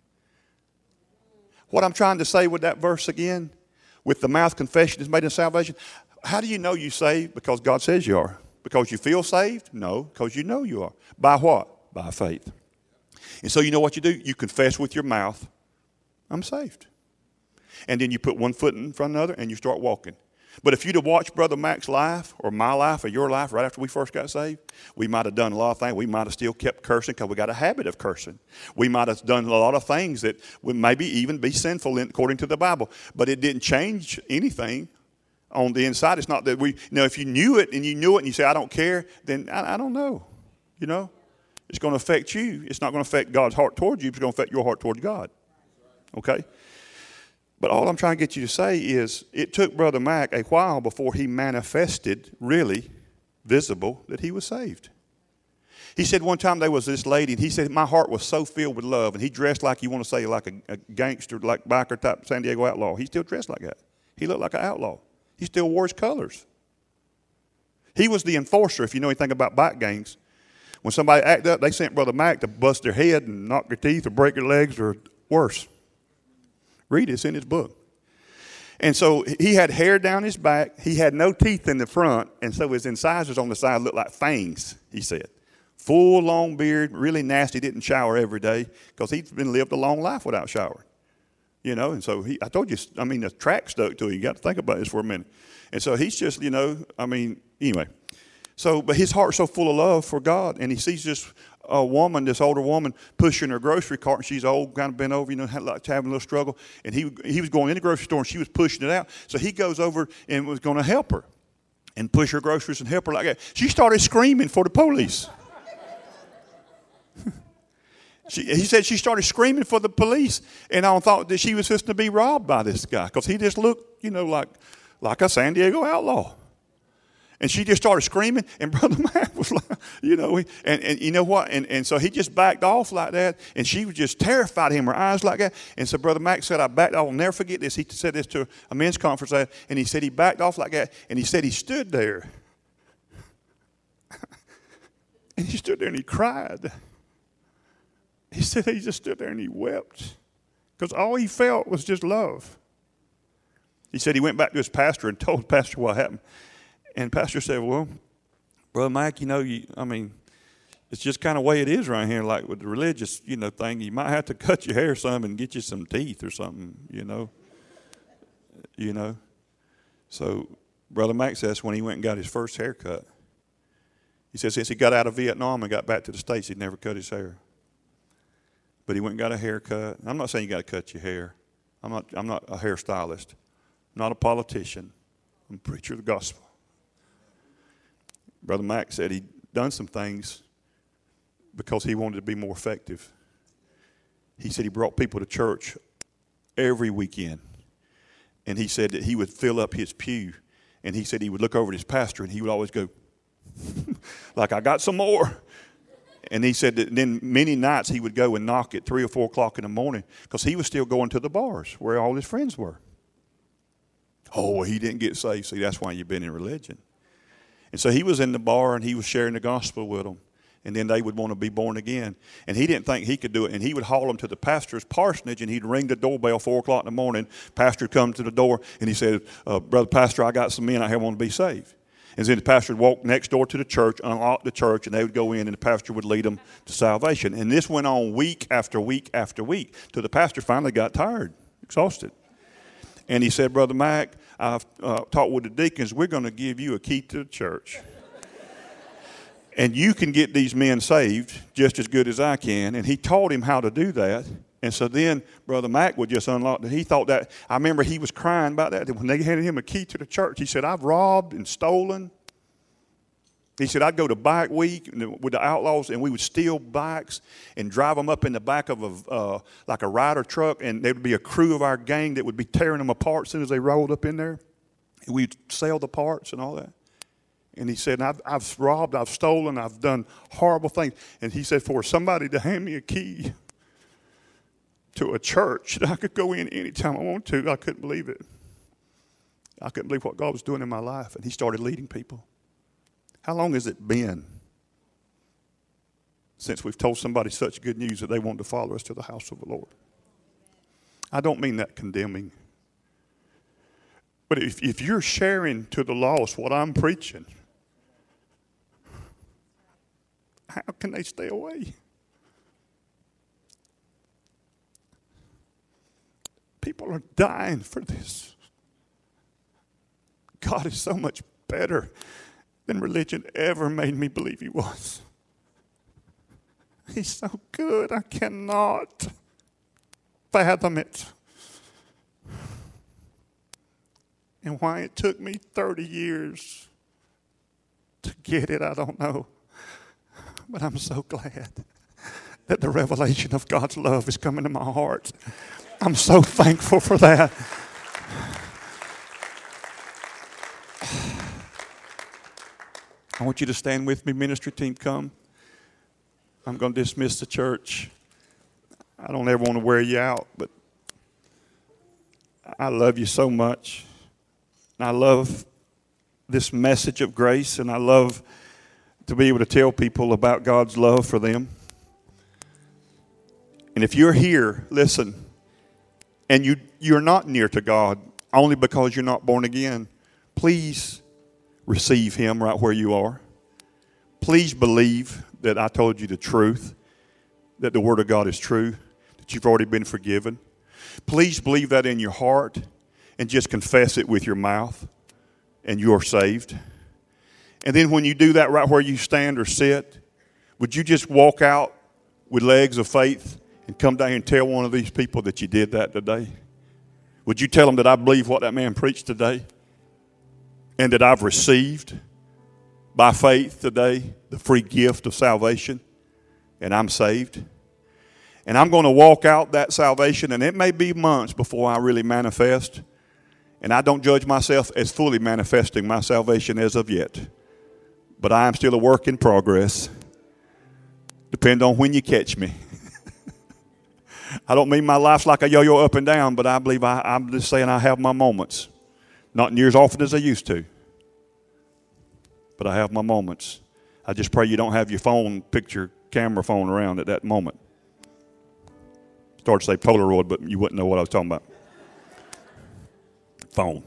What I'm trying to say with that verse again, with the mouth confession is made in salvation, how do you know you're saved? Because God says you are. Because you feel saved? No, because you know you are. By what? By faith. And so you know what you do? You confess with your mouth, I'm saved. And then you put one foot in front of another and you start walking. But if you'd have watched Brother Mac's life or my life or your life right after we first got saved, we might have done a lot of things. We might have still kept cursing because we got a habit of cursing. We might have done a lot of things that would maybe even be sinful according to the Bible. But it didn't change anything on the inside. It's not that we, you know, if you knew it and you say, I don't care, then I don't know, you know. It's going to affect you. It's not going to affect God's heart towards you. It's going to affect your heart toward God. Okay? But all I'm trying to get you to say is it took Brother Mac a while before he manifested, really visible, that he was saved. He said one time there was this lady, and he said, my heart was so filled with love, and he dressed like, you want to say, like a gangster, like biker type San Diego outlaw. He still dressed like that. He looked like an outlaw. He still wore his colors. He was the enforcer, if you know anything about bike gangs. When somebody acted up, they sent Brother Mac to bust their head and knock their teeth or break their legs or worse. Read it, it's in his book. And so he had hair down his back. He had no teeth in the front, and so his incisors on the side looked like fangs, he said. Full, long beard, really nasty, didn't shower every day because he'd lived a long life without showering. You know, and so I told you, I mean, the track stuck to him. You got to think about this for a minute. And so he's just, you know, I mean, anyway. So, but his heart's so full of love for God, and he sees this woman, this older woman, pushing her grocery cart, and she's old, kind of bent over, you know, like having a little struggle. And he was going in the grocery store, and she was pushing it out. So he goes over and was going to help her and push her groceries and help her like that. She started screaming for the police. He said she started screaming for the police, and I thought that she was just to be robbed by this guy because he just looked, you know, like a San Diego outlaw. And she just started screaming, and Brother Mac was like, you know, and you know what? And so he just backed off like that, and she was just terrified of him, her eyes like that. And so Brother Mac said, I backed off. I'll never forget this. He said this to a men's conference, and he said he backed off like that, and he said he stood there. And he stood there and he cried. He said he just stood there and he wept because all he felt was just love. He said he went back to his pastor and told the pastor what happened. And the pastor said, well, Brother Mike, you know, I mean, it's just kind of way it is right here, like with the religious, you know, thing. You might have to cut your hair some and get you some teeth or something, you know. So Brother Mike says when he went and got his first haircut, he said since he got out of Vietnam and got back to the States, he'd never cut his hair. But he went and got a haircut. I'm not saying you got to cut your hair. I'm not a hairstylist. I'm not a politician. I'm a preacher of the gospel. Brother Mac said he'd done some things because he wanted to be more effective. He said he brought people to church every weekend. And he said that he would fill up his pew. And he said he would look over at his pastor and he would always go, like, I got some more. And he said that then many nights he would go and knock at 3 or 4 o'clock in the morning because he was still going to the bars where all his friends were. Oh, he didn't get saved. See, that's why you've been in religion. And so he was in the bar and he was sharing the gospel with them. And then they would want to be born again. And he didn't think he could do it. And he would haul them to the pastor's parsonage and he'd ring the doorbell 4 o'clock in the morning. Pastor would come to the door and he said, Brother Pastor, I got some men out here want to be saved. And then the pastor would walk next door to the church, unlock the church, and they would go in and the pastor would lead them to salvation. And this went on week after week after week till the pastor finally got tired, exhausted. And he said, Brother Mac, I've talked with the deacons, we're going to give you a key to the church. And you can get these men saved just as good as I can. And he taught him how to do that. And so then Brother Mac would just unlock it. He thought that, I remember he was crying about that. When they handed him a key to the church, he said, I've robbed and stolen. He said, I'd go to bike week with the outlaws and we would steal bikes and drive them up in the back of like a rider truck. And there would be a crew of our gang that would be tearing them apart as soon as they rolled up in there. And we'd sell the parts and all that. And he said, I've robbed, I've stolen, I've done horrible things. And he said, for somebody to hand me a key to a church that I could go in anytime I want to, I couldn't believe it. I couldn't believe what God was doing in my life. And he started leading people. How long has it been since we've told somebody such good news that they want to follow us to the house of the Lord? I don't mean that condemning. But if you're sharing to the lost what I'm preaching, how can they stay away? People are dying for this. God is so much better than religion ever made me believe he was. He's so good, I cannot fathom it. And why it took me 30 years to get it, I don't know. But I'm so glad that the revelation of God's love is coming to my heart. I'm so thankful for that. I want you to stand with me. Ministry team, come. I'm going to dismiss the church. I don't ever want to wear you out, but I love you so much. And I love this message of grace, and I love to be able to tell people about God's love for them. And if you're here, listen, and you're not near to God only because you're not born again, please receive him right where you are. Please believe that I told you the truth, that the Word of God is true, that you've already been forgiven. Please believe that in your heart and just confess it with your mouth, and you're saved. And then when you do that right where you stand or sit, would you just walk out with legs of faith and come down here and tell one of these people that you did that today? Would you tell them that I believe what that man preached today and that I've received by faith today the free gift of salvation and I'm saved? And I'm going to walk out that salvation, and it may be months before I really manifest. And I don't judge myself as fully manifesting my salvation as of yet. But I am still a work in progress. Depend on when you catch me. I don't mean my life's like a yo-yo up and down, but I believe I'm just saying I have my moments. Not near as often as I used to. But I have my moments. I just pray you don't have your camera phone around at that moment. Started to say Polaroid, but you wouldn't know what I was talking about. Phone.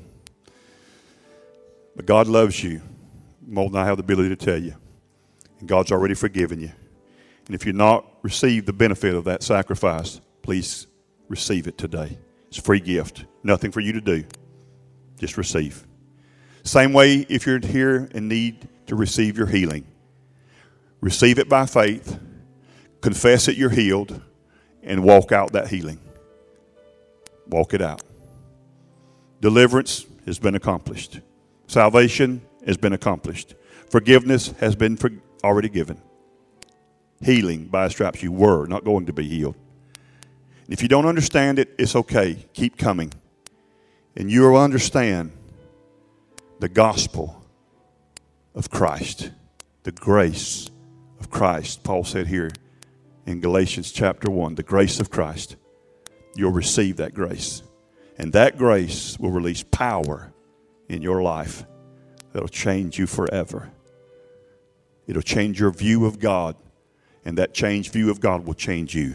But God loves you more than I have the ability to tell you. And God's already forgiven you. And if you've not received the benefit of that sacrifice, please receive it today. It's a free gift. Nothing for you to do. Just receive. Same way if you're here and need to receive your healing. Receive it by faith. Confess that you're healed. And walk out that healing. Walk it out. Deliverance has been accomplished. Salvation has been accomplished. Forgiveness has been already given. Healing by His stripes you were not going to be healed. If you don't understand it, it's okay. Keep coming. And you will understand the gospel of Christ. The grace of Christ. Paul said here in Galatians chapter 1, the grace of Christ. You'll receive that grace. And that grace will release power in your life that'll change you forever. It'll change your view of God. And that changed view of God will change you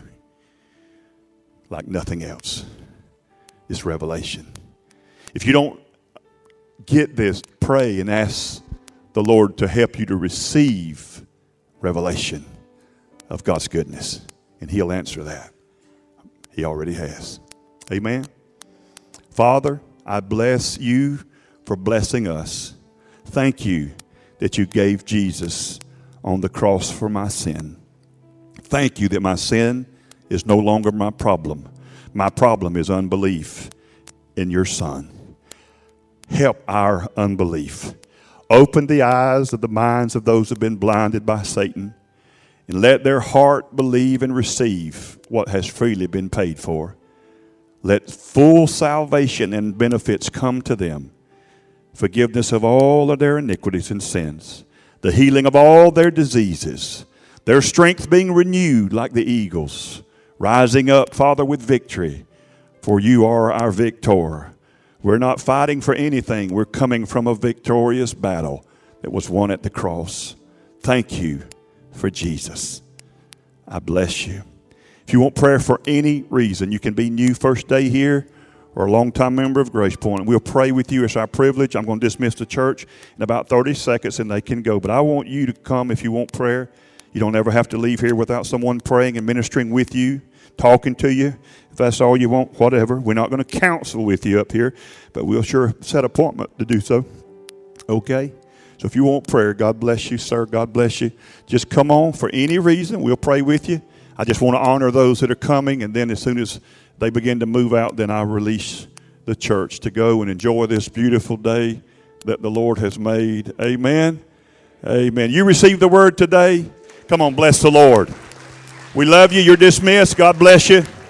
like nothing else. It's revelation. If you don't get this, pray and ask the Lord to help you to receive revelation of God's goodness. And He'll answer that. He already has. Amen. Father, I bless you for blessing us. Thank you that you gave Jesus on the cross for my sin. Thank you that my sin is no longer my problem. My problem is unbelief in your Son. Help our unbelief. Open the eyes of the minds of those who have been blinded by Satan, and let their heart believe and receive what has freely been paid for. Let full salvation and benefits come to them. Forgiveness of all of their iniquities and sins. The healing of all their diseases. Their strength being renewed like the eagles. Rising up, Father, with victory. For you are our victor. We're not fighting for anything. We're coming from a victorious battle that was won at the cross. Thank you for Jesus. I bless you. If you want prayer for any reason, you can be new first day here or a long-time member of Grace Point. We'll pray with you. It's our privilege. I'm going to dismiss the church in about 30 seconds and they can go. But I want you to come if you want prayer. You don't ever have to leave here without someone praying and ministering with you, talking to you. If that's all you want, whatever. We're not going to counsel with you up here, but we'll sure set an appointment to do so. Okay? So if you want prayer, God bless you, sir. God bless you. Just come on for any reason. We'll pray with you. I just want to honor those that are coming, and then as soon as they begin to move out, then I release the church to go and enjoy this beautiful day that the Lord has made. Amen. Amen. You received the word today. Come on, bless the Lord. We love you. You're dismissed. God bless you.